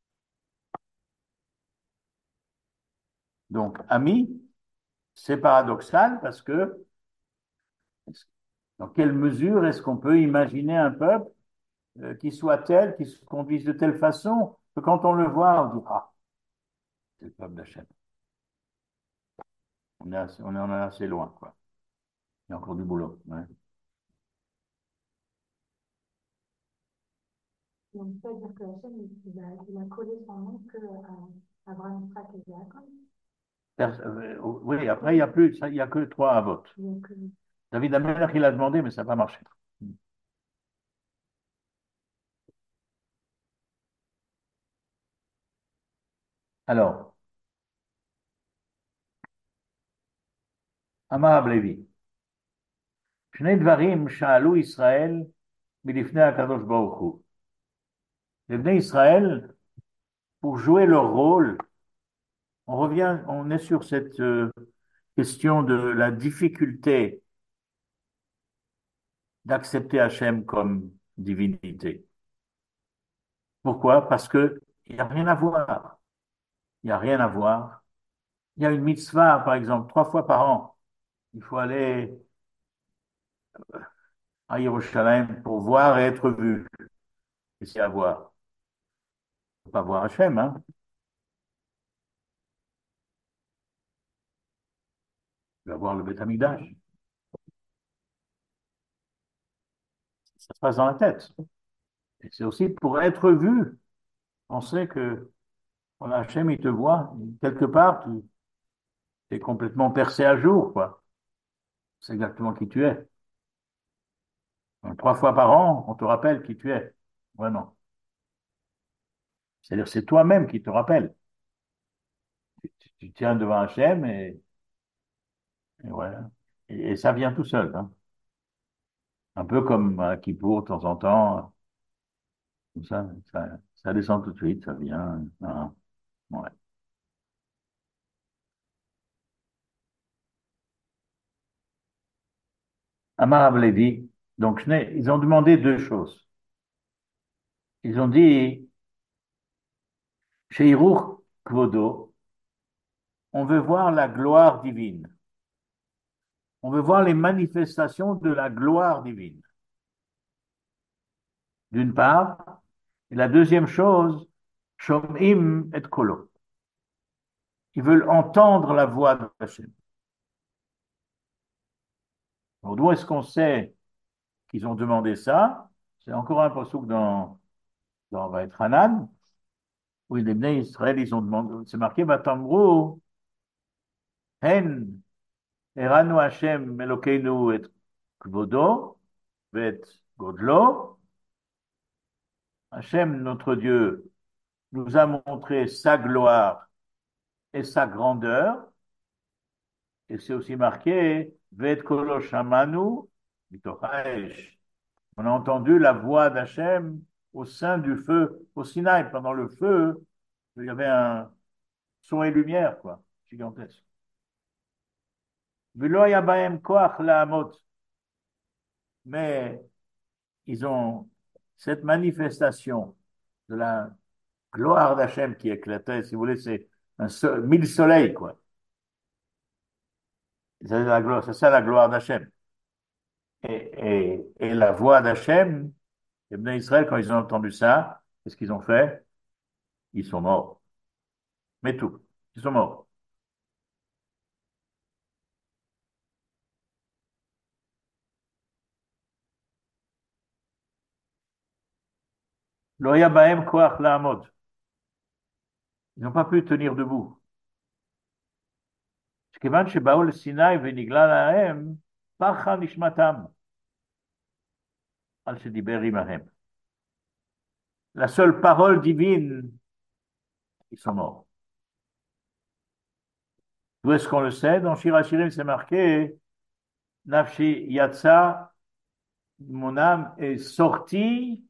Donc, ami, c'est paradoxal parce que dans quelle mesure est-ce qu'on peut imaginer un peuple euh, qui soit tel, qui se conduise de telle façon, que quand on le voit, on dit, ah, c'est le peuple d'Hachem. On est, assez- on est, on est assez loin, quoi. Il y a encore du boulot. Ouais. Donc, on peut dire que Hachem, il, il a, il a collé son nom que à Abraham, Isaac et Jacob. Euh, Oui, après, il n'y a plus, il y a que trois à vote. Donc, euh, David Ameller, il a demandé, mais ça n'a pas marché. Alors, Amar Ablevi, שני דברים שאלו ישראל מלפני הקדוש ברוך הוא. Les Bnei Israël, pour jouer leur rôle, on revient, on est sur cette euh, question de la difficulté d'accepter Hachem comme divinité. Pourquoi? Parce que il n'y a rien à voir. Il n'y a rien à voir. Il y a une mitzvah, par exemple, trois fois par an. Il faut aller à Yerushalayim pour voir et être vu. Et c'est à voir. Il ne faut pas voir Hachem, hein. Il va voir le Beth Amikdash. Ça se passe dans la tête. Et c'est aussi pour être vu. On sait que voilà, Hachem, il te voit. Quelque part, tu es complètement percé à jour, quoi. C'est exactement qui tu es. Donc, trois fois par an, on te rappelle qui tu es. Vraiment. C'est-à-dire, c'est toi-même qui te rappelle. Tu, tu- tu tiens devant Hachem et, et voilà. Et, et ça vient tout seul, hein. Un peu comme à Kippour, de temps en temps. Comme ça, ça, ça descend tout de suite, ça vient, hein. Ouais. Amar Ablevi, donc je n'ai- ils ont demandé deux choses. Ils ont dit, chez Hirour Kvodo, on veut voir la gloire divine. On veut voir les manifestations de la gloire divine, d'une part. Et la deuxième chose, Shom'im et Kolo. Ils veulent entendre la voix de Hachem. Donc, d'où est-ce qu'on sait qu'ils ont demandé ça? C'est encore un passouk dans, dans Vaïtranan, où les Bnei Israël, ils ont demandé, c'est marqué, Vatamru, Hen, Eranu Hashem, Elokeinu et Kvodo, vet Godlo. Hachem, notre Dieu, nous a montré sa gloire et sa grandeur. Et c'est aussi marqué, vet Kolo Shamanu, Mitochaesh. On a entendu la voix d'Hachem au sein du feu, au Sinaï, pendant le feu, il y avait un son et lumière, quoi, gigantesque. V'lo haya bahem koach la'amot. Mais ils ont cette manifestation de la gloire d'Hachem qui éclatait, si vous voulez, c'est un so- mille soleils, quoi. C'est la gloire, c'est ça la gloire d'Hachem. Et, et, et la voix d'Hachem, les Bnei Israël, quand ils ont entendu ça, qu'est-ce qu'ils ont fait? Ils sont morts. Mais tout. Ils sont morts. Lo haya bahem koach la'amod. Ils n'ont pas pu tenir debout. כיוון שבאו לסיני ונגלה להם, פחה נשמתם על שדיבר עמהם. La seule parole divine, ils sont morts. D'où est-ce qu'on le sait? Dans Shir Hashirim, c'est marqué, Nafshi Yatsa, mon âme est sortie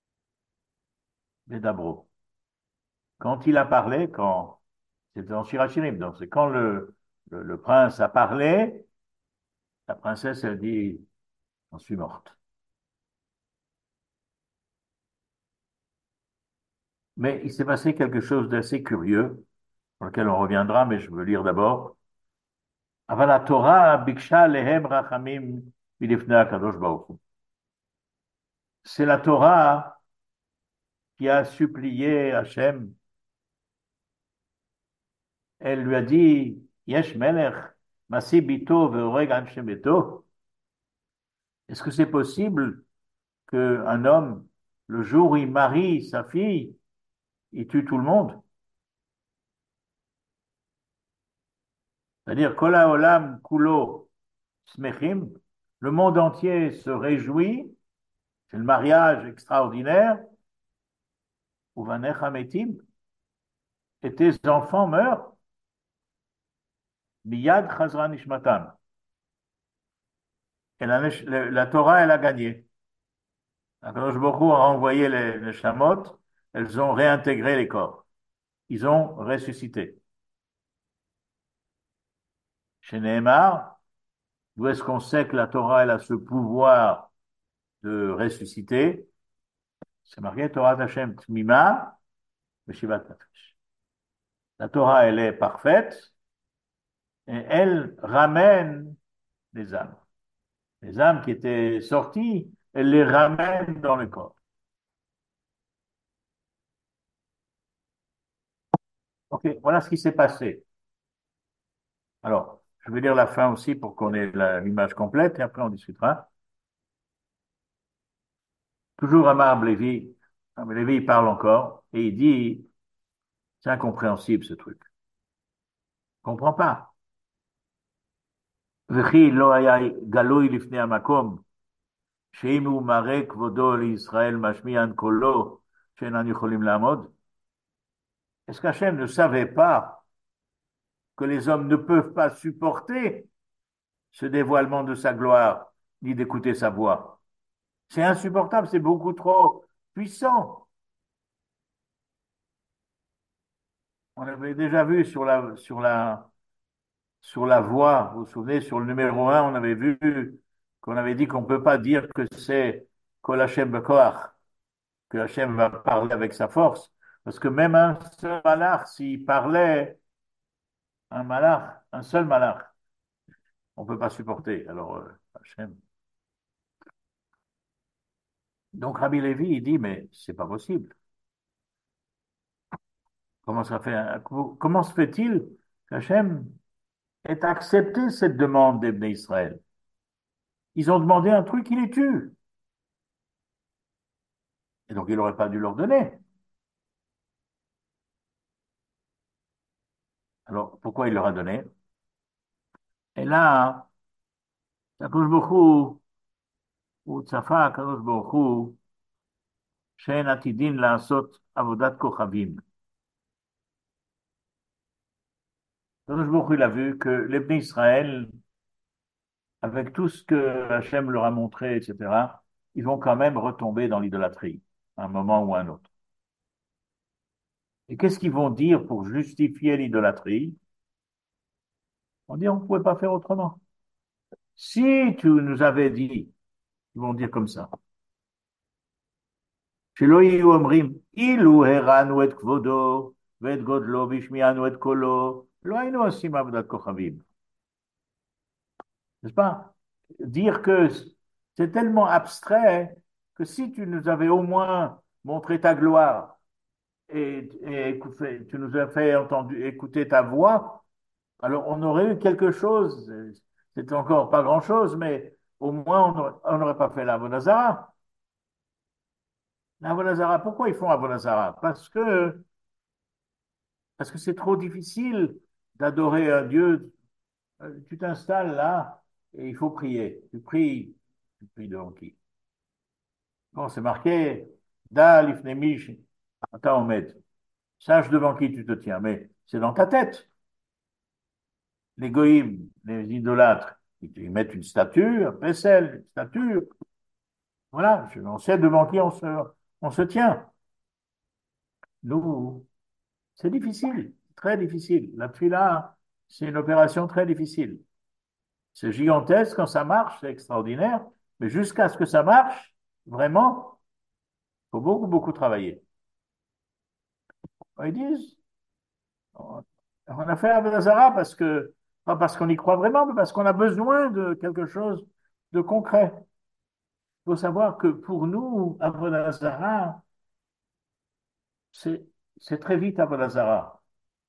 des Dabro. Quand il a parlé, quand c'était dans Shir Hashirim, donc c'est quand le, le, le prince a parlé, la princesse, elle dit, j'en suis morte. Mais il s'est passé quelque chose d'assez curieux, sur lequel on reviendra, mais je veux lire d'abord. אבל התורה ביקשה להם רחמים מלפני הקדוש ברוך הוא. C'est la Torah qui a supplié Hachem. Elle lui a dit, Yesh melech, masi bito ve'oreg anshem beto. Est-ce que c'est possible qu'un homme, le jour où il marie sa fille, il tue tout le monde? C'est-à-dire, kol haolam kulo smechim, le monde entier se réjouit, c'est le mariage extraordinaire, uvanecha metim, et tes enfants meurent. Miyad chazra nishmatam. Et la, la, la Torah, elle a gagné. Akadosh Baruch Hu a envoyé les, les shamot, elles ont réintégré les corps. Ils ont ressuscité. Chez Nehemar, d'où est-ce qu'on sait que la Torah, elle a ce pouvoir de ressusciter? C'est marqué Torah d'Hashem Tmima, Meshivat Nefesh. La Torah, elle est parfaite et elle ramène les âmes. Les âmes qui étaient sorties, elle les ramène dans le corps. Ok, voilà ce qui s'est passé. Alors, je vais lire la fin aussi pour qu'on ait l'image complète et après on discutera. Toujours Amar Lévi, Lévi il parle encore et il dit, c'est incompréhensible ce truc. Je comprends pas. וכי לא היה גלוי לפני המקום, שאם הוא מראה כבודו לישראל משמיען קולו, שאינם יכולים לעמוד? Est-ce qu'Hachem ne savait pas que les hommes ne peuvent pas supporter ce dévoilement de sa gloire, ni d'écouter sa voix? C'est insupportable, c'est beaucoup trop puissant. On avait déjà vu sur la, sur la, sur la voix, vous vous souvenez, sur le numéro un, on avait vu qu'on avait dit qu'on ne peut pas dire que c'est Kol Hashem Bekoach, que Hashem va parler avec sa force. Parce que même un seul malach, s'il parlait, un malach, un seul malach, on ne peut pas supporter. Alors, euh, Hashem. Donc Rabbi Lévi, il dit, mais c'est pas possible. Comment ça fait, comment se fait-il qu'Hachem ait accepté cette demande des Bnei Israël? Ils ont demandé un truc, il les tue. Et donc, il n'aurait pas dû leur donner. Alors, pourquoi il leur a donné? Et là, Akadosh Baruch Hu, הוא צפה הקדוש ברוך הוא שאין עתידין לעשות עבודת כוכבים. הקדוש ברוך הוא, il a vu que les Bnei Israël, avec tout ce que Hachem leur a montré, et cetera, ils vont quand même retomber dans l'idolâtrie, à un moment ou à un autre. Et qu'est-ce qu'ils vont dire pour justifier l'idolâtrie? On dit, on ne pouvait pas faire autrement. Si tu nous avais dit, ils vont dire comme ça, שלא יהיו אומרים, אילו הראנו את כבודו ואת גודלו והשמיענו את קולו, לא היינו עושים עבודת כוכבים. N'est-ce pas? Dire que c'est tellement abstrait que si tu nous avais au moins montré ta gloire et, et tu nous as fait entendu, écouter ta voix, alors on aurait eu quelque chose, c'est encore pas grand-chose, mais au moins on n'aurait pas fait la Avodah. L'Avodazara, pourquoi ils font Avodazara? Parce que Parce que c'est trop difficile d'adorer un Dieu. Euh, Tu t'installes là et il faut prier. Tu pries, tu pries devant qui? Bon, c'est marqué, Da lifnemish ata omed. Sache devant qui tu te tiens, mais c'est dans ta tête. Les goïms, les idolâtres, ils ils mettent une statue, un pécelle, une statue. Voilà, on sait devant qui on se, on se tient. Nous, c'est difficile, très difficile. La là, c'est une opération très difficile. C'est gigantesque quand ça marche, c'est extraordinaire, mais jusqu'à ce que ça marche, vraiment, il faut beaucoup, beaucoup travailler. Ils disent, on a fait Avodah parce que, pas parce qu'on y croit vraiment, mais parce qu'on a besoin de quelque chose de concret. Il faut savoir que pour nous, Avodah Zarah, c'est, c'est très vite Avodah Zarah.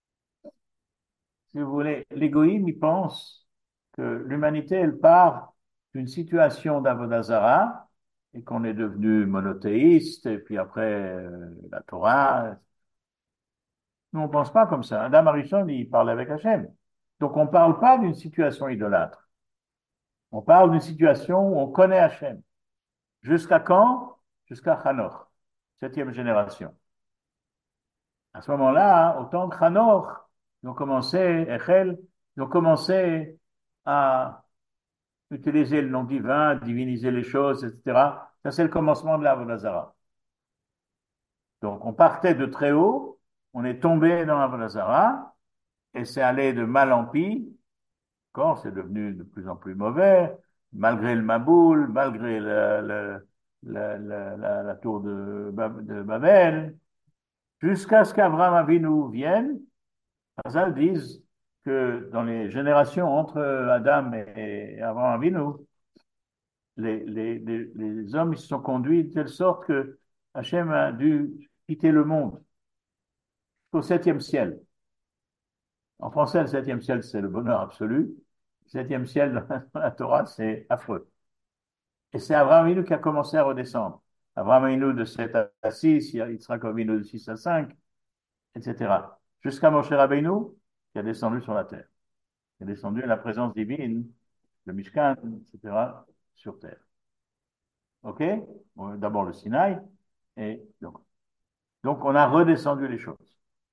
Si vous voulez, l'égoïme, il pense que l'humanité, elle part d'une situation d'Avodah Zarah et qu'on est devenu monothéiste, et puis après, euh, la Torah. Nous, on ne pense pas comme ça. Adam Arishon, il parlait avec Hachem. Donc, on ne parle pas d'une situation idolâtre. On parle d'une situation où on connaît Hachem. Jusqu'à quand? Jusqu'à Hanoch, septième génération. À ce moment-là, au temps de Hanoch, ils ont commencé, Echel, ils ont commencé à utiliser le nom divin, à diviniser les choses, et cetera. Ça, c'est le commencement de l'Avodah Zarah. Donc, on partait de très haut, on est tombé dans l'Avodah Zarah, et c'est allé de mal en pis. D'accord, c'est devenu de plus en plus mauvais, malgré le Maboul, malgré le, le, le, le, la, la tour de, de Babel, jusqu'à ce qu'Abraham Avinu vienne. Chazal disent que dans les générations entre Adam et Abraham Avinu, les, les, les, les hommes ils se sont conduits de telle sorte que Hachem a dû quitter le monde au septième ciel. En français, le septième ciel, c'est le bonheur absolu. Le septième ciel dans la Torah, c'est affreux. Et c'est Abraham Avinu qui a commencé à redescendre. Abraham Avinu de sept à six, Yitzhak Avinu de six à cinq, et cetera. Jusqu'à Moshe Rabbeinu, qui a descendu sur la terre. Qui est descendu à la présence divine, le Mishkan, et cetera, sur terre. OK? Bon, d'abord le Sinaï, et donc, donc on a redescendu les choses.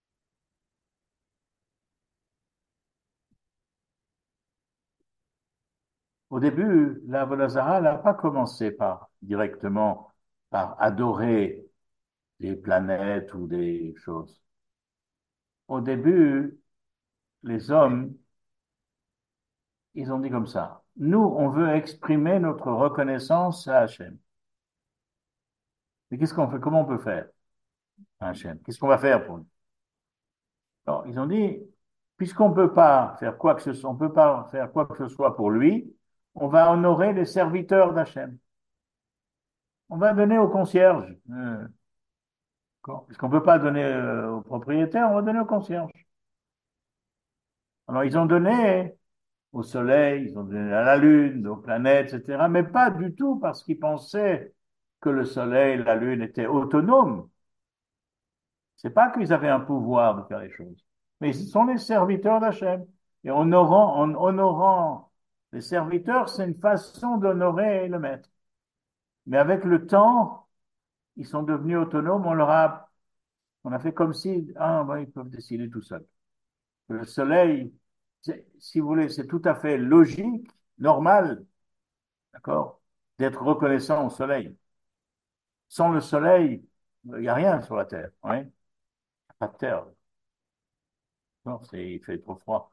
Au début, la Volazara n'a pas commencé par directement par adorer des planètes ou des choses. Au début, les hommes, ils ont dit comme ça. Nous, on veut exprimer notre reconnaissance à Hachem. Mais qu'est-ce qu'on fait? Comment on peut faire à Hachem? Qu'est-ce qu'on va faire pour lui? Alors, ils ont dit, puisqu'on ne peut pas faire quoi que ce soit, on peut pas faire quoi que ce soit pour lui, on va honorer les serviteurs d'Hachem. On va donner au concierge. Euh, puisqu'on ne peut pas donner euh, au propriétaire, on va donner au concierge. Alors, ils ont donné au soleil, ils ont donné à la lune, aux planètes, et cetera, mais pas du tout parce qu'ils pensaient que le soleil, la lune étaient autonomes. C'est pas qu'ils avaient un pouvoir de faire les choses, mais ils sont les serviteurs d'Hachem. Et honorant, en honorant les serviteurs, c'est une façon d'honorer le maître. Mais avec le temps, ils sont devenus autonomes, on leur a, on a fait comme si, ah, ben, ils peuvent décider tout seuls. Le soleil, si vous voulez, c'est tout à fait logique, normal, d'accord, d'être reconnaissant au soleil. Sans le soleil, il n'y a rien sur la terre, ouais. Pas de terre. Non, c'est, il fait trop froid.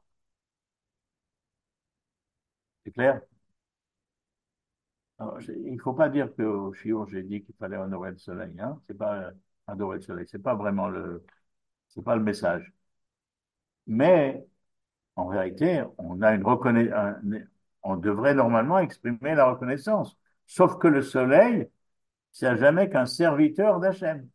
C'est clair? Alors, il ne faut pas dire qu'au Chiour, j'ai dit qu'il fallait honorer le soleil, hein. C'est pas euh, adorer le soleil. C'est pas vraiment le, c'est pas le message. Mais, en réalité, on a une reconnaissance, on devrait normalement exprimer la reconnaissance. Sauf que le soleil, c'est jamais qu'un serviteur d'Hachem.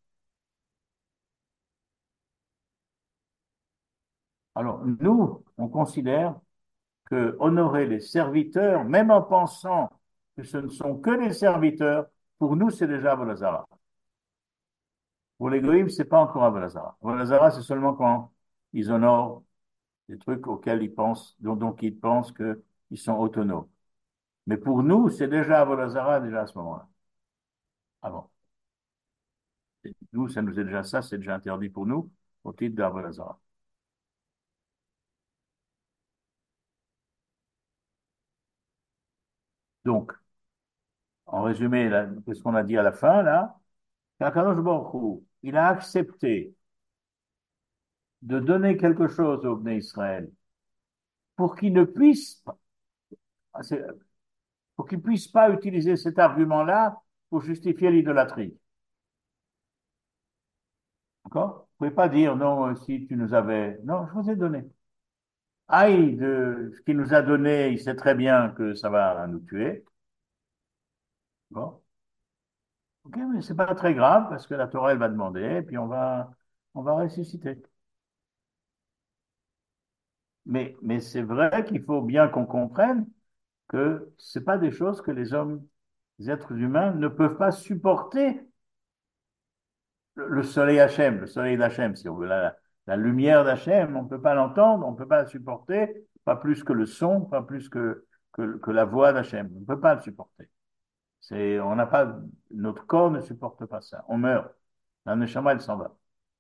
Alors, nous, on considère que honorer les serviteurs, même en pensant que ce ne sont que des serviteurs, pour nous, c'est déjà Avolazara. Pour les goïms, c'est pas encore Avolazara. Avolazara, c'est seulement quand ils honorent des trucs auxquels ils pensent, dont, donc ils pensent qu'ils sont autonomes. Mais pour nous, c'est déjà Avodazara, déjà à ce moment-là. Avant. Et nous, ça nous est déjà ça, c'est déjà interdit pour nous, au titre d'Avodazara. Donc, en résumé, là, ce qu'on a dit à la fin, là, qu'Akadosh Baruch Hu, il a accepté de donner quelque chose au Bnei Israël pour qu'ils ne puissent pas, pour qu'ils puissent pas utiliser cet argument-là pour justifier l'idolâtrie. D'accord? Vous pouvez pas dire non, euh, si tu nous avais. Non, je vous ai donné. Aïe, de ce qu'il nous a donné, il sait très bien que ça va nous tuer. Bon. Ok, mais c'est pas très grave parce que la Torah, elle va demander, et puis on va, on va ressusciter. Mais, mais c'est vrai qu'il faut bien qu'on comprenne que c'est pas des choses que les hommes, les êtres humains ne peuvent pas supporter. Le, le soleil Hachem, le soleil d'Hachem, si on veut, la, la lumière d'Hachem, on ne peut pas l'entendre, on ne peut pas la supporter, pas plus que le son, pas plus que, que, que la voix d'Hachem. On ne peut pas le supporter. C'est, on n'a pas, notre corps ne supporte pas ça. On meurt. La neshama, elle s'en va.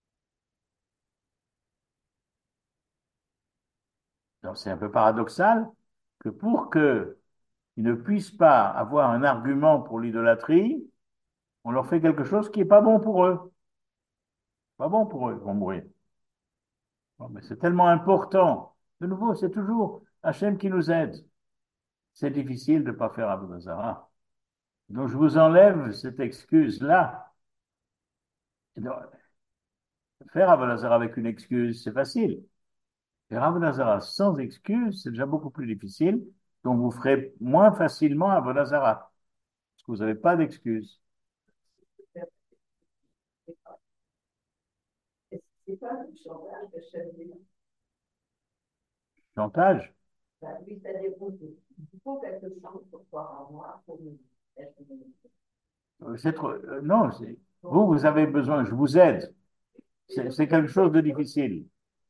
Donc c'est un peu paradoxal que pour qu'ils ne puissent pas avoir un argument pour l'idolâtrie, on leur fait quelque chose qui n'est pas bon pour eux. Pas bon pour eux, ils vont mourir. Bon, mais c'est tellement important. De nouveau, c'est toujours Hachem qui nous aide. C'est difficile de ne pas faire Avodah Zarah. Donc je vous enlève cette excuse-là. Faire Avodah Zarah avec une excuse, c'est facile. Faire Avodah Zarah sans excuse, c'est déjà beaucoup plus difficile. Donc vous ferez moins facilement Avodah Zarah. Parce que vous n'avez pas d'excuse. C'est pas le chantage de Chevalier. Chantage? Bah, lui, c'est-à-dire, il faut qu'elle te chante pour toi à moi, pour nous. Euh, C'est trop, euh, non, c'est, vous, vous avez besoin, je vous aide. C'est c'est quelque chose de difficile.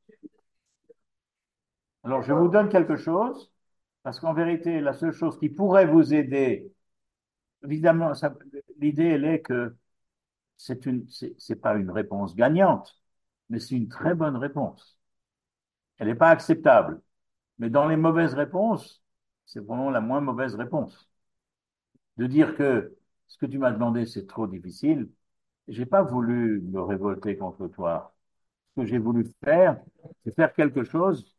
Alors, je vous donne quelque chose, parce qu'en vérité, la seule chose qui pourrait vous aider, évidemment, ça- l'idée, elle est que c'est une, c'est c'est pas une réponse gagnante, mais c'est une très bonne réponse. Elle n'est pas acceptable, mais dans les mauvaises réponses, c'est vraiment la moins mauvaise réponse. De dire que ce que tu m'as demandé, c'est trop difficile, j'ai pas voulu me révolter contre toi. Ce que j'ai voulu faire, c'est faire quelque chose.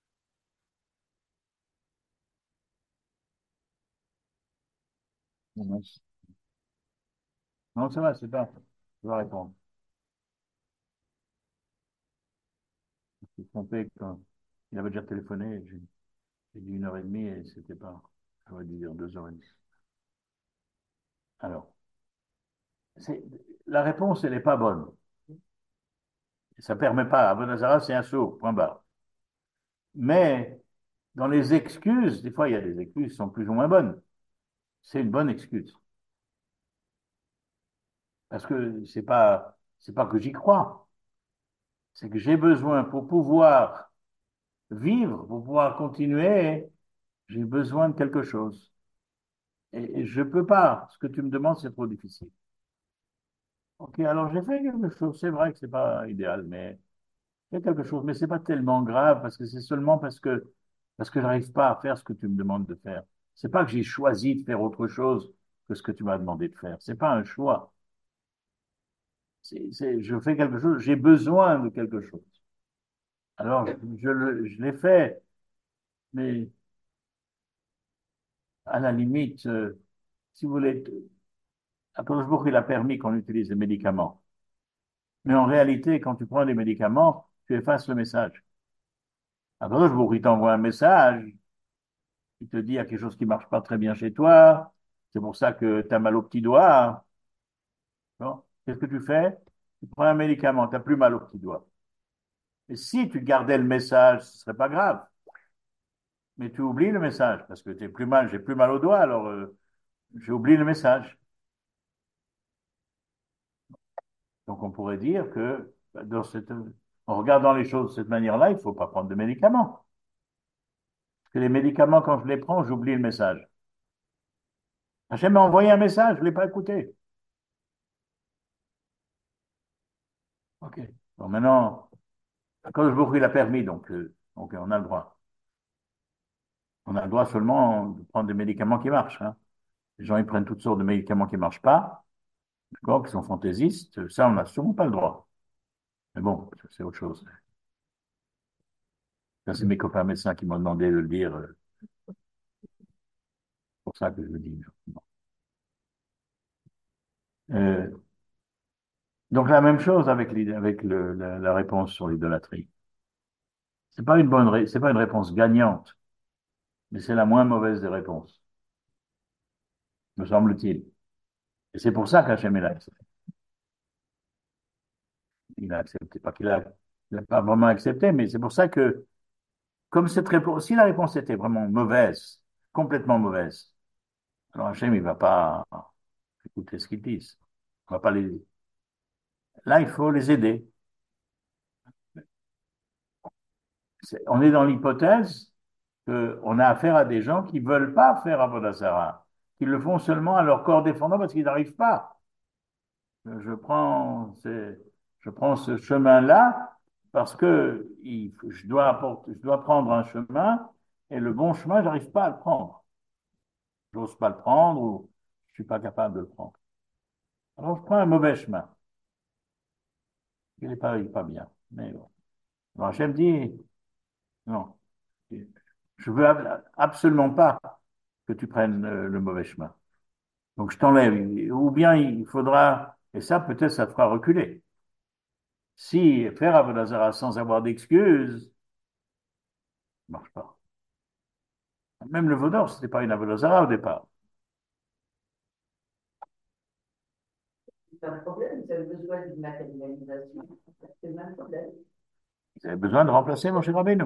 Non, non, ça va, c'est pas. Je vais répondre. Je me suis trompé quand il avait déjà téléphoné. J'ai j'ai dit une heure et demie et c'était pas. J'aurais dû dire deux heures et demie. Alors, c'est, la réponse, elle n'est pas bonne. Ça ne permet pas. Abu Nazara, c'est un sourd, point barre. Mais dans les excuses, des fois, il y a des excuses qui sont plus ou moins bonnes. C'est une bonne excuse. Parce que c'est pas, c'est pas que j'y crois. C'est que j'ai besoin pour pouvoir vivre, pour pouvoir continuer, j'ai besoin de quelque chose. Et, et je peux pas. Ce que tu me demandes, c'est trop difficile. Ok, alors j'ai fait quelque chose. C'est vrai que c'est pas idéal, mais j'ai quelque chose. Mais c'est pas tellement grave parce que c'est seulement parce que parce que j'arrive pas à faire ce que tu me demandes de faire. C'est pas que j'ai choisi de faire autre chose que ce que tu m'as demandé de faire. C'est pas un choix. C'est, c'est, je fais quelque chose. J'ai besoin de quelque chose. Alors je, je le- je l'ai fait, mais à la limite, euh, si vous voulez, Akadosh Baruch Hu, il a permis qu'on utilise les médicaments. Mais en réalité, quand tu prends des médicaments, tu effaces le message. Akadosh Baruch Hu, il t'envoie un message, il te dit il y a quelque chose qui marche pas très bien chez toi, c'est pour ça que tu as mal au petit doigt. Bon, qu'est-ce que tu fais? Tu prends un médicament, tu n'as plus mal au petit doigt. Et si tu gardais le message, ce serait pas grave. Mais tu oublies le message parce que tu plus mal, j'ai plus mal au doigt, alors euh, j'ai oublié le message. Donc on pourrait dire que dans cette, en regardant les choses de cette manière-là, il ne faut pas prendre de médicaments. Parce que les médicaments, quand je les prends, j'oublie le message. Hachem m'a envoyé un message, je ne l'ai pas écouté. OK. Bon, maintenant, quand je il a permis, donc, euh, donc on a le droit. On a le droit seulement de prendre des médicaments qui marchent, hein. Les gens, ils prennent toutes sortes de médicaments qui ne marchent pas, d'accord, qui sont fantaisistes. Ça, on n'a sûrement pas le droit. Mais bon, c'est autre chose. Ça, c'est mes copains médecins qui m'ont demandé de le dire. euh, C'est pour ça que je le dis. Euh, donc, la même chose avec, l'id- avec le- la, la réponse sur l'idolâtrie. C'est pas une bonne, ré- c'est pas une réponse gagnante, mais c'est la moins mauvaise des réponses, me semble-t-il. Et c'est pour ça qu'Hachem, il a accepté. Il a accepté. Pas qu'il a, il a pas vraiment accepté, mais c'est pour ça que, comme cette réponse, si la réponse était vraiment mauvaise, complètement mauvaise, alors Hachem, il va pas écouter ce qu'ils disent. On va pas les, là, il faut les aider. C'est- on est dans l'hypothèse qu'on a affaire à des gens qui veulent pas faire Avodah Zarah, qui le font seulement à leur corps défendant parce qu'ils n'arrivent pas. Je prends, c'est- je prends ce chemin-là parce que il- je dois apporter- je dois prendre un chemin et le bon chemin, j'arrive pas à le prendre. J'ose pas le prendre ou je suis pas capable de le prendre. Alors je prends un mauvais chemin. Il est pas, il est pas bien. Mais bon. Alors Hachem dit, non, je veux ab- absolument pas que tu prennes euh, le mauvais chemin. Donc je t'enlève. Ou bien il faudra, et ça peut-être ça te fera reculer. Si faire Avodah Zarah sans avoir d'excuses, ça marche pas. Même le Vaudor, c'était pas une Avodah Zarah au départ. C'est un problème, vous avez besoin d'une matérialisation. C'est le même problème. Vous avez besoin de remplacer Moshe Rabbeinu.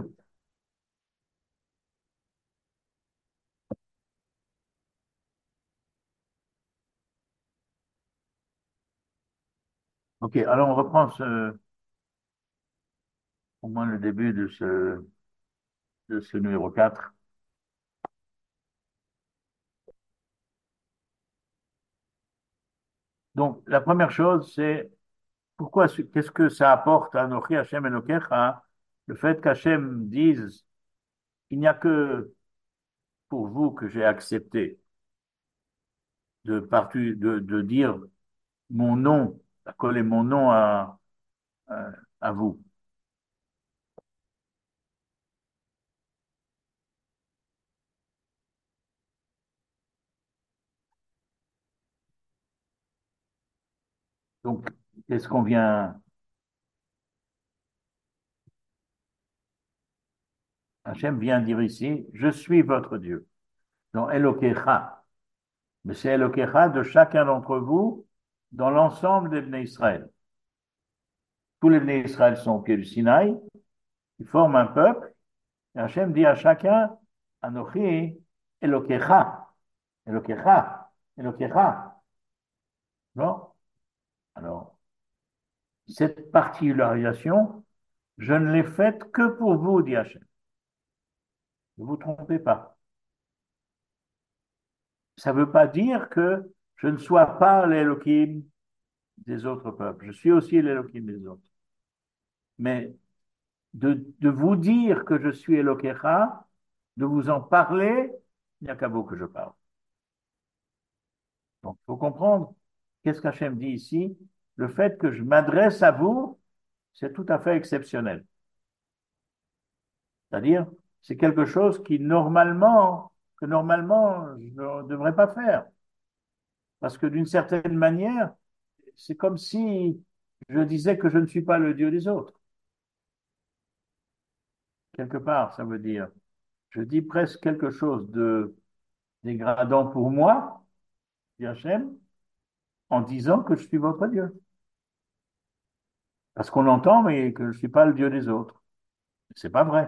Ok, alors on reprend ce, au moins le début de ce, de ce numéro quatre. Donc, la première chose, c'est pourquoi, qu'est-ce que ça apporte à Nochi Hashem Elokecha, le fait qu'Hachem dise, il n'y a que pour vous que j'ai accepté de, partu, de, de dire mon nom, à coller mon nom à, à, à vous. Donc, qu'est-ce qu'on vient, Hachem vient dire ici, je suis votre Dieu. Donc, Elokecha. Mais c'est Elokecha de chacun d'entre vous dans l'ensemble des Bnei Israël. Tous les Bnei Israël sont au pied du Sinaï, ils forment un peuple, et Hachem dit à chacun, Anochi Elokecha, Elokecha, Elokecha. Non? Alors, cette particularisation, je ne l'ai faite que pour vous, dit Hachem. Ne vous trompez pas. Ça ne veut pas dire que je ne sois pas l'Elohim des autres peuples. Je suis aussi l'Elohim des autres. Mais de, de vous dire que je suis Elokecha, de vous en parler, il n'y a qu'à vous que je parle. Donc, il faut comprendre qu'est-ce qu'Hachem dit ici. Le fait que je m'adresse à vous, c'est tout à fait exceptionnel. C'est-à-dire, c'est quelque chose qui normalement, que normalement, je ne devrais pas faire. Parce que d'une certaine manière, c'est comme si je disais que je ne suis pas le Dieu des autres. Quelque part, ça veut dire, je dis presque quelque chose de dégradant pour moi, dit Hachem, en disant que je suis votre Dieu. Parce qu'on entend, mais que je ne suis pas le Dieu des autres. C'est pas vrai.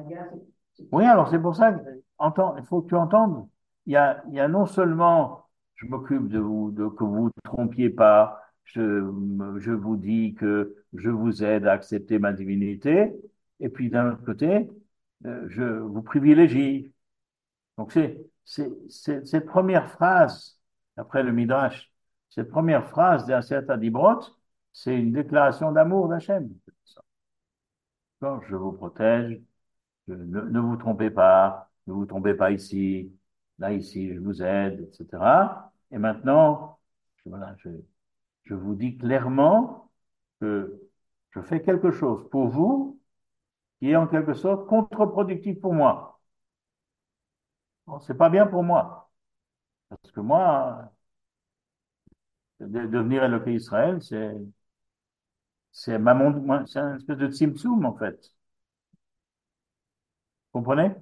Oui, alors c'est pour ça qu'il faut que tu entendes. Il y a, il y a non seulement je m'occupe de vous, de que vous vous trompiez pas, je, je vous dis que je vous aide à accepter ma divinité, et puis d'un autre côté, euh, je vous privilégie. Donc c'est, c'est, c'est- cette première phrase, après le Midrash, cette première phrase d'un certain Dibrot, c'est une déclaration d'amour d'Hachem. Donc, je vous protège, je- ne, ne vous trompez pas, ne vous trompez pas ici, là, ici, je vous aide, et cetera. Et maintenant, je- voilà, je, je vous dis clairement que je fais quelque chose pour vous qui est en quelque sorte contre-productif pour moi. Bon, c'est pas bien pour moi. Parce que moi, de, devenir Éloqué Israël, c'est, c'est ma mon- moi, c'est une espèce de tzimtzum, en fait. Vous comprenez?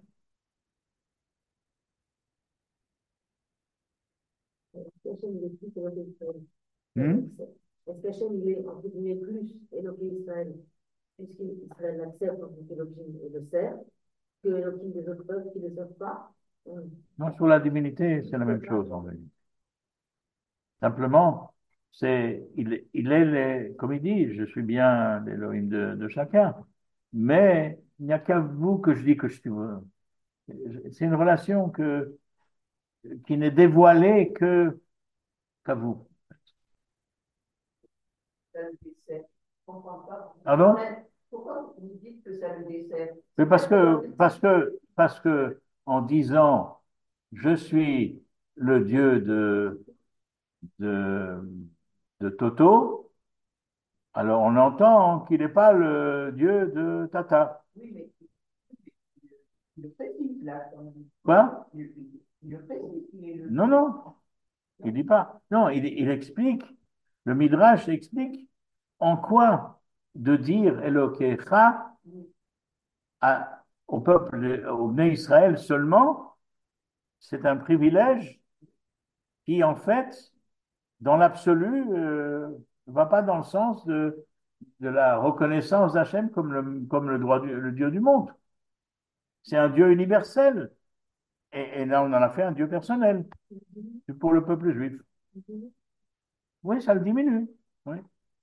Hachem, il est plus Éloqué Israël. Hmm. Est-ce qu'Hachem, il est, entre guillemets, plus Éloqué Israël, puisqu'Israël l'accepte en tant qu'Élohim et le sert, que Élohim des autres peuples qui ne le servent pas? Hum. Non, sur la divinité, c'est la même chose, en fait. Simplement, c'est, il, il est, les- comme il dit, je suis bien l'Élohim de, de chacun. Mais il n'y a qu'à vous que je dis que je suis. C'est une relation que, qui n'est dévoilée que qu'à vous. Ça le dessert. Je ne comprends pas. Pardon? Pourquoi vous dites que ça le dessert? Mais parce que, parce que, parce que, en disant, je suis le Dieu de, de, de Toto, alors on entend qu'il n'est pas le Dieu de Tata. Oui, mais il le précise là, quand même. Quoi? Il, il- il le précise, il est le. Non, non, il dit pas. Non, il, il explique, le Midrash explique en quoi de dire Elokecha à- au peuple, de- au Bnei Israël seulement, c'est un privilège qui, en fait, dans l'absolu, euh, ne va pas dans le sens de, de la reconnaissance d'Hachem comme le, comme le, droit du- le Dieu du monde. C'est un Dieu universel. Et, et là, on en a fait un Dieu personnel pour le peuple juif. Oui, ça le diminue. Oui.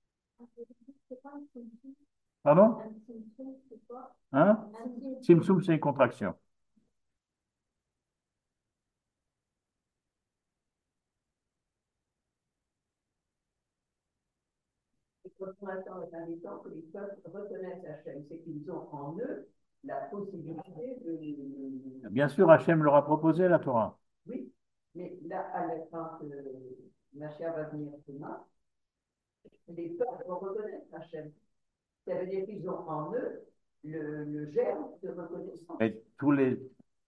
Pardon? Hein? Simsum, c'est une contraction. Et pour l'instant, est indiquant que les peuples reconnaissent Hachem, c'est qu'ils ont en eux la possibilité de. de- Bien sûr, Hachem leur a proposé la Torah. Oui, mais là, à la fin que Mashiach va venir demain, les peuples vont reconnaître Hachem. Ça veut dire qu'ils ont en eux le, le germe de reconnaissance. Et tous les,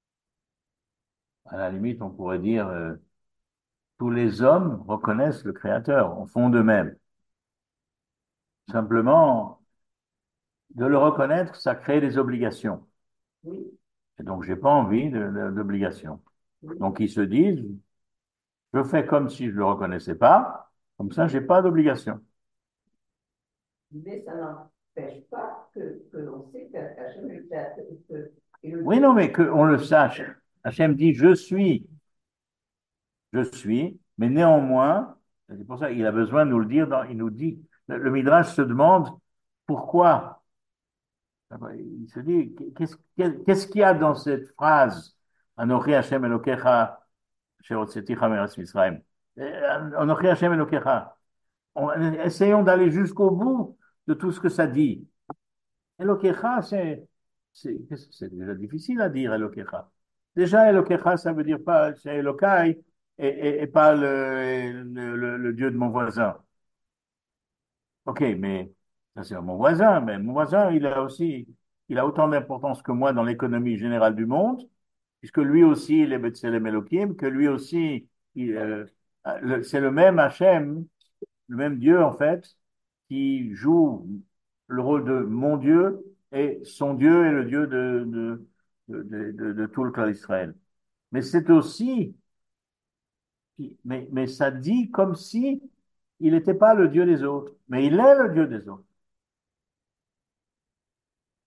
à la limite, on pourrait dire, euh, tous les hommes reconnaissent le Créateur, au fond d'eux-mêmes. Simplement, de le reconnaître, ça crée des obligations. Oui, Et donc, j'ai pas envie de- de- d'obligations. oui, Donc, ils se disent, je fais comme si je le reconnaissais pas, comme ça, j'ai pas d'obligation. mais ça n'empêche pas que, que l'on sait qu'Hachem est le créateur. Que, et le Oui, non, mais qu'on le sache. Hachem dit, je suis, je suis, mais néanmoins, c'est pour ça qu'il a besoin de nous le dire, dans, il nous dit, le, le Midrash se demande pourquoi. Il se dit, qu'est-ce qu'est-ce qu'il y a dans cette phrase, Anochi Hashem Elokecha, Sherotzeticha Meretz Mitzrayim. Euh, Anochi Hashem Elokecha. On- Essayons d'aller jusqu'au bout de tout ce que ça dit. Elokecha, c'est c'est c'est déjà difficile à dire, Elokecha. Déjà, Elokecha, ça veut dire pas, c'est Elokai et, et, et pas le, le, le, le Dieu de mon voisin. Ok, mais ça c'est mon voisin, mais mon voisin, il a aussi, il a autant d'importance que moi dans l'économie générale du monde, puisque lui aussi, il est B'Tselem Elohim, que lui aussi, il, euh, le- c'est le même Hachem, le même Dieu en fait, qui joue le rôle de mon Dieu et son Dieu est le Dieu de, de, de, de, de- de tout le clan d'Israël. Mais c'est aussi, mais, mais ça dit comme si il n'était pas le Dieu des autres, mais il est le Dieu des autres.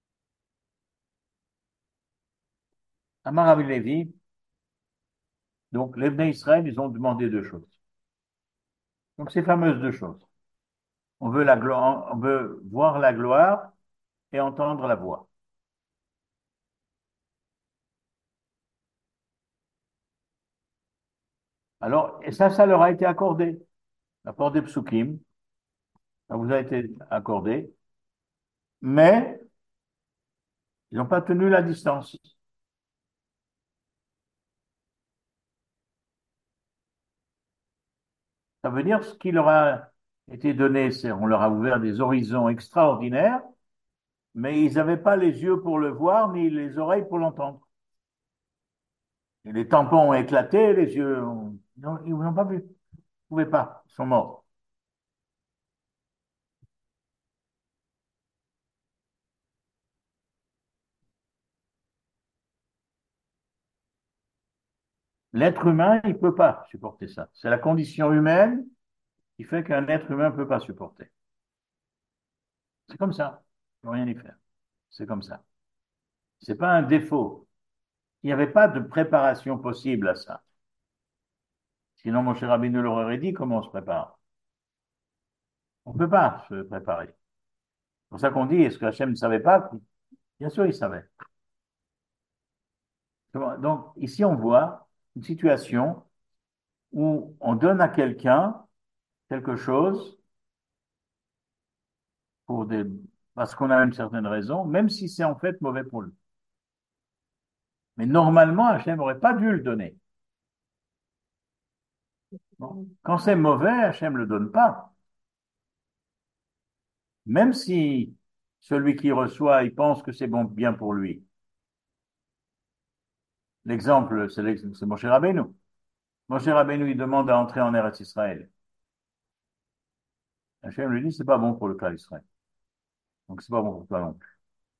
Amar Rabbi Lévi, Donc, les Bnei Israël, ils ont demandé deux choses. Donc, ces fameuses deux choses. On veut la gloire, on veut voir la gloire et entendre la voix. Alors, et ça, ça leur a été accordé. L'apport des psukim, ça vous a été accordé, mais ils n'ont pas tenu la distance. Ça veut dire ce qui leur a été donné, c'est on leur a ouvert des horizons extraordinaires, mais ils n'avaient pas les yeux pour le voir, ni les oreilles pour l'entendre. Et les tampons ont éclaté, les yeux, ont... ils n'ont pas vu. Ils ne pouvaient pas, ils sont morts. L'être humain, il ne peut pas supporter ça. C'est la condition humaine qui fait qu'un être humain ne peut pas supporter. C'est comme ça. Il ne faut rien y faire. C'est comme ça. C'est pas un défaut. Il n'y avait pas de préparation possible à ça. Sinon, mon cher Rabbeinu leur aurait dit comment on se prépare. On ne peut pas se préparer. C'est pour ça qu'on dit, est-ce que Hachem ne savait pas? Bien sûr, il savait. Donc, ici, on voit une situation où on donne à quelqu'un quelque chose pour des, parce qu'on a une certaine raison, même si c'est en fait mauvais pour lui. Mais normalement, Hachem n'aurait pas dû le donner. Bon. Quand c'est mauvais, Hachem ne le donne pas. Même si celui qui reçoit, il pense que c'est bon, bien pour lui. L'exemple, c'est l'ex- c'est Moshe Rabbeinu. Moshe Rabbeinu, il demande à entrer en Eretz Israël. Hachem lui dit, c'est pas bon pour le cas d'Israël. Donc, c'est pas bon pour toi non plus.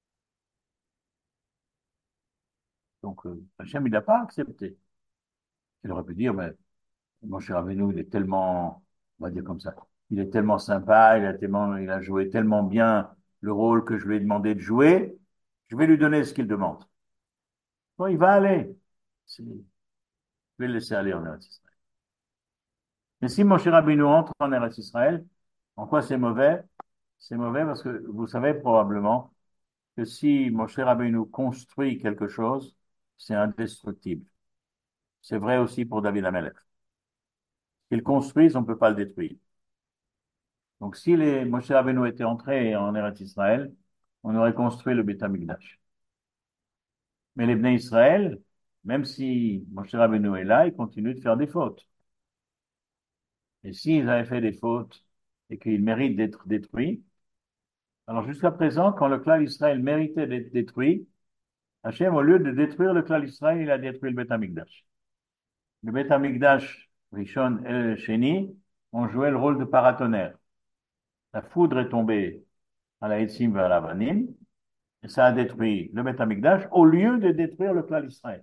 Donc, euh, Hachem, il n'a pas accepté. Il aurait pu dire, mais Moshe Rabbeinu, il est tellement, on va dire comme ça, il est tellement sympa, il a tellement, il a joué tellement bien le rôle que je lui ai demandé de jouer, je vais lui donner ce qu'il demande. Bon, il va aller. C'est- Je vais le laisser aller en Eretz Israël. Mais si Moshe Rabbeinu entre en Eretz Israël, en quoi c'est mauvais? C'est mauvais parce que vous savez probablement que si Moshe Rabbeinu construit quelque chose, c'est indestructible. C'est vrai aussi pour David Amelech. Qu'il construise, on ne peut pas le détruire. Donc si les Moshe Rabbeinu étaient entrés en Eretz Israël, on aurait construit le Beth Amikdash. Mais les Bnei Israël, même si Moshe Rabbeinu est là, ils continuent de faire des fautes. Et s'ils avaient fait des fautes et qu'ils méritent d'être détruits, alors jusqu'à présent, quand le clan d'Israël méritait d'être détruit, Hachem, au lieu de détruire le clan d'Israël, il a détruit le Beth Amikdash. Le Beth Amikdash, Rishon et Sheni, ont joué le rôle de paratonnerre. La foudre est tombée à la Etzim vers la Vanim, et ça a détruit le Beth Amikdash au lieu de détruire le clan d'Israël.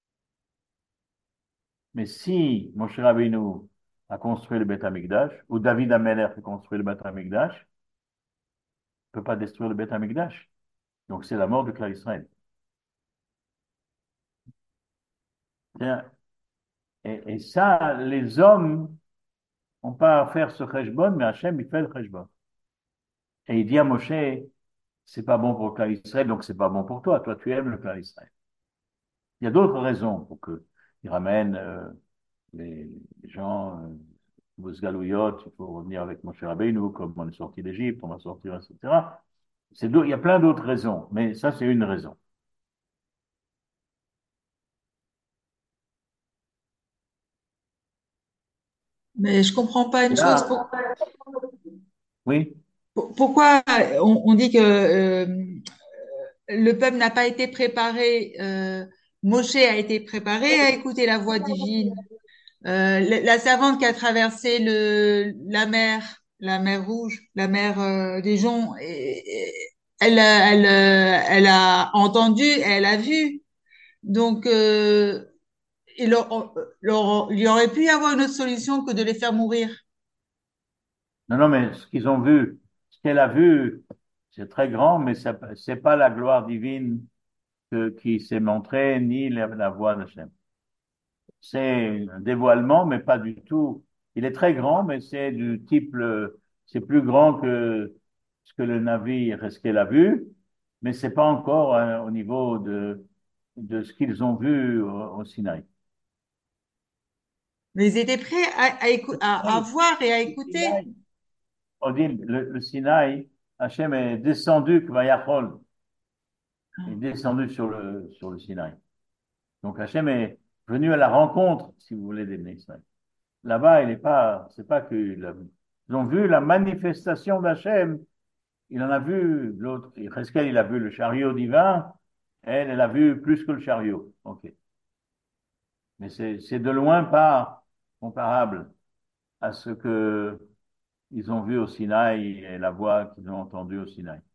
Mais si Moshe Rabbeinu a construit le Beth Amikdash, ou David Ameler a construit le Beth Amikdash, ne peut pas détruire le Beth Amikdash. Donc c'est la mort du clan d'Israël. Et, et ça, les hommes n'ont pas à faire ce cheshbon, mais Hachem, il fait le cheshbon. Et il dit à Moshe, c'est pas bon pour le clan d'Israël, donc c'est pas bon pour toi. Toi, tu aimes le clan d'Israël. Il y a d'autres raisons pour qu'il ramène euh, les, les gens euh, aux Galouyot, il faut revenir avec Moshe Rabbeinu, comme on est sorti d'Égypte, on va sortir, et cetera. C'est il y a plein d'autres raisons, mais ça, c'est une raison. Mais je comprends pas une chose. Là, Pour- oui, pour- pourquoi on, on dit que euh, le peuple n'a pas été préparé, euh, Moshe a été préparé à écouter la voix divine. Euh, la, la servante qui a traversé le, la mer, la mer Rouge, la mer euh, des Joncs, et- et- elle, a- elle, euh, elle a entendu, elle a vu. Donc, euh, il, leur- leur- il y aurait pu y avoir une autre solution que de les faire mourir. non, non, mais ce qu'ils ont vu, ce qu'elle a vu, c'est très grand, mais ça- c'est pas la gloire divine que- qui s'est montrée, ni la, la voix d'Hachem. c'est un dévoilement, mais pas du tout. Il est très grand, mais c'est du type, le- c'est plus grand que ce que le navire Esquel a vu, mais c'est pas encore euh, au niveau de, de ce qu'ils ont vu au, au Sinaï. Mais ils étaient prêts à, à, écou- à, à Oui, voir et à le écouter. Sinaï, on dit le, le Sinaï, Hachem est descendu, Kvayachol, est descendu sur le, sur le Sinaï. Donc Hachem est venu à la rencontre, si vous voulez, des Bnei Israël. Là-bas, il n'est pas, c'est pas que ils ont vu la manifestation d'Hachem. Il en a vu l'autre. Reskel, il a vu le chariot divin. Elle, elle a vu plus que le chariot. Ok. Mais c'est, c'est de loin pas comparable à ce que ils ont vu au Sinaï et la voix qu'ils ont entendue au Sinaï.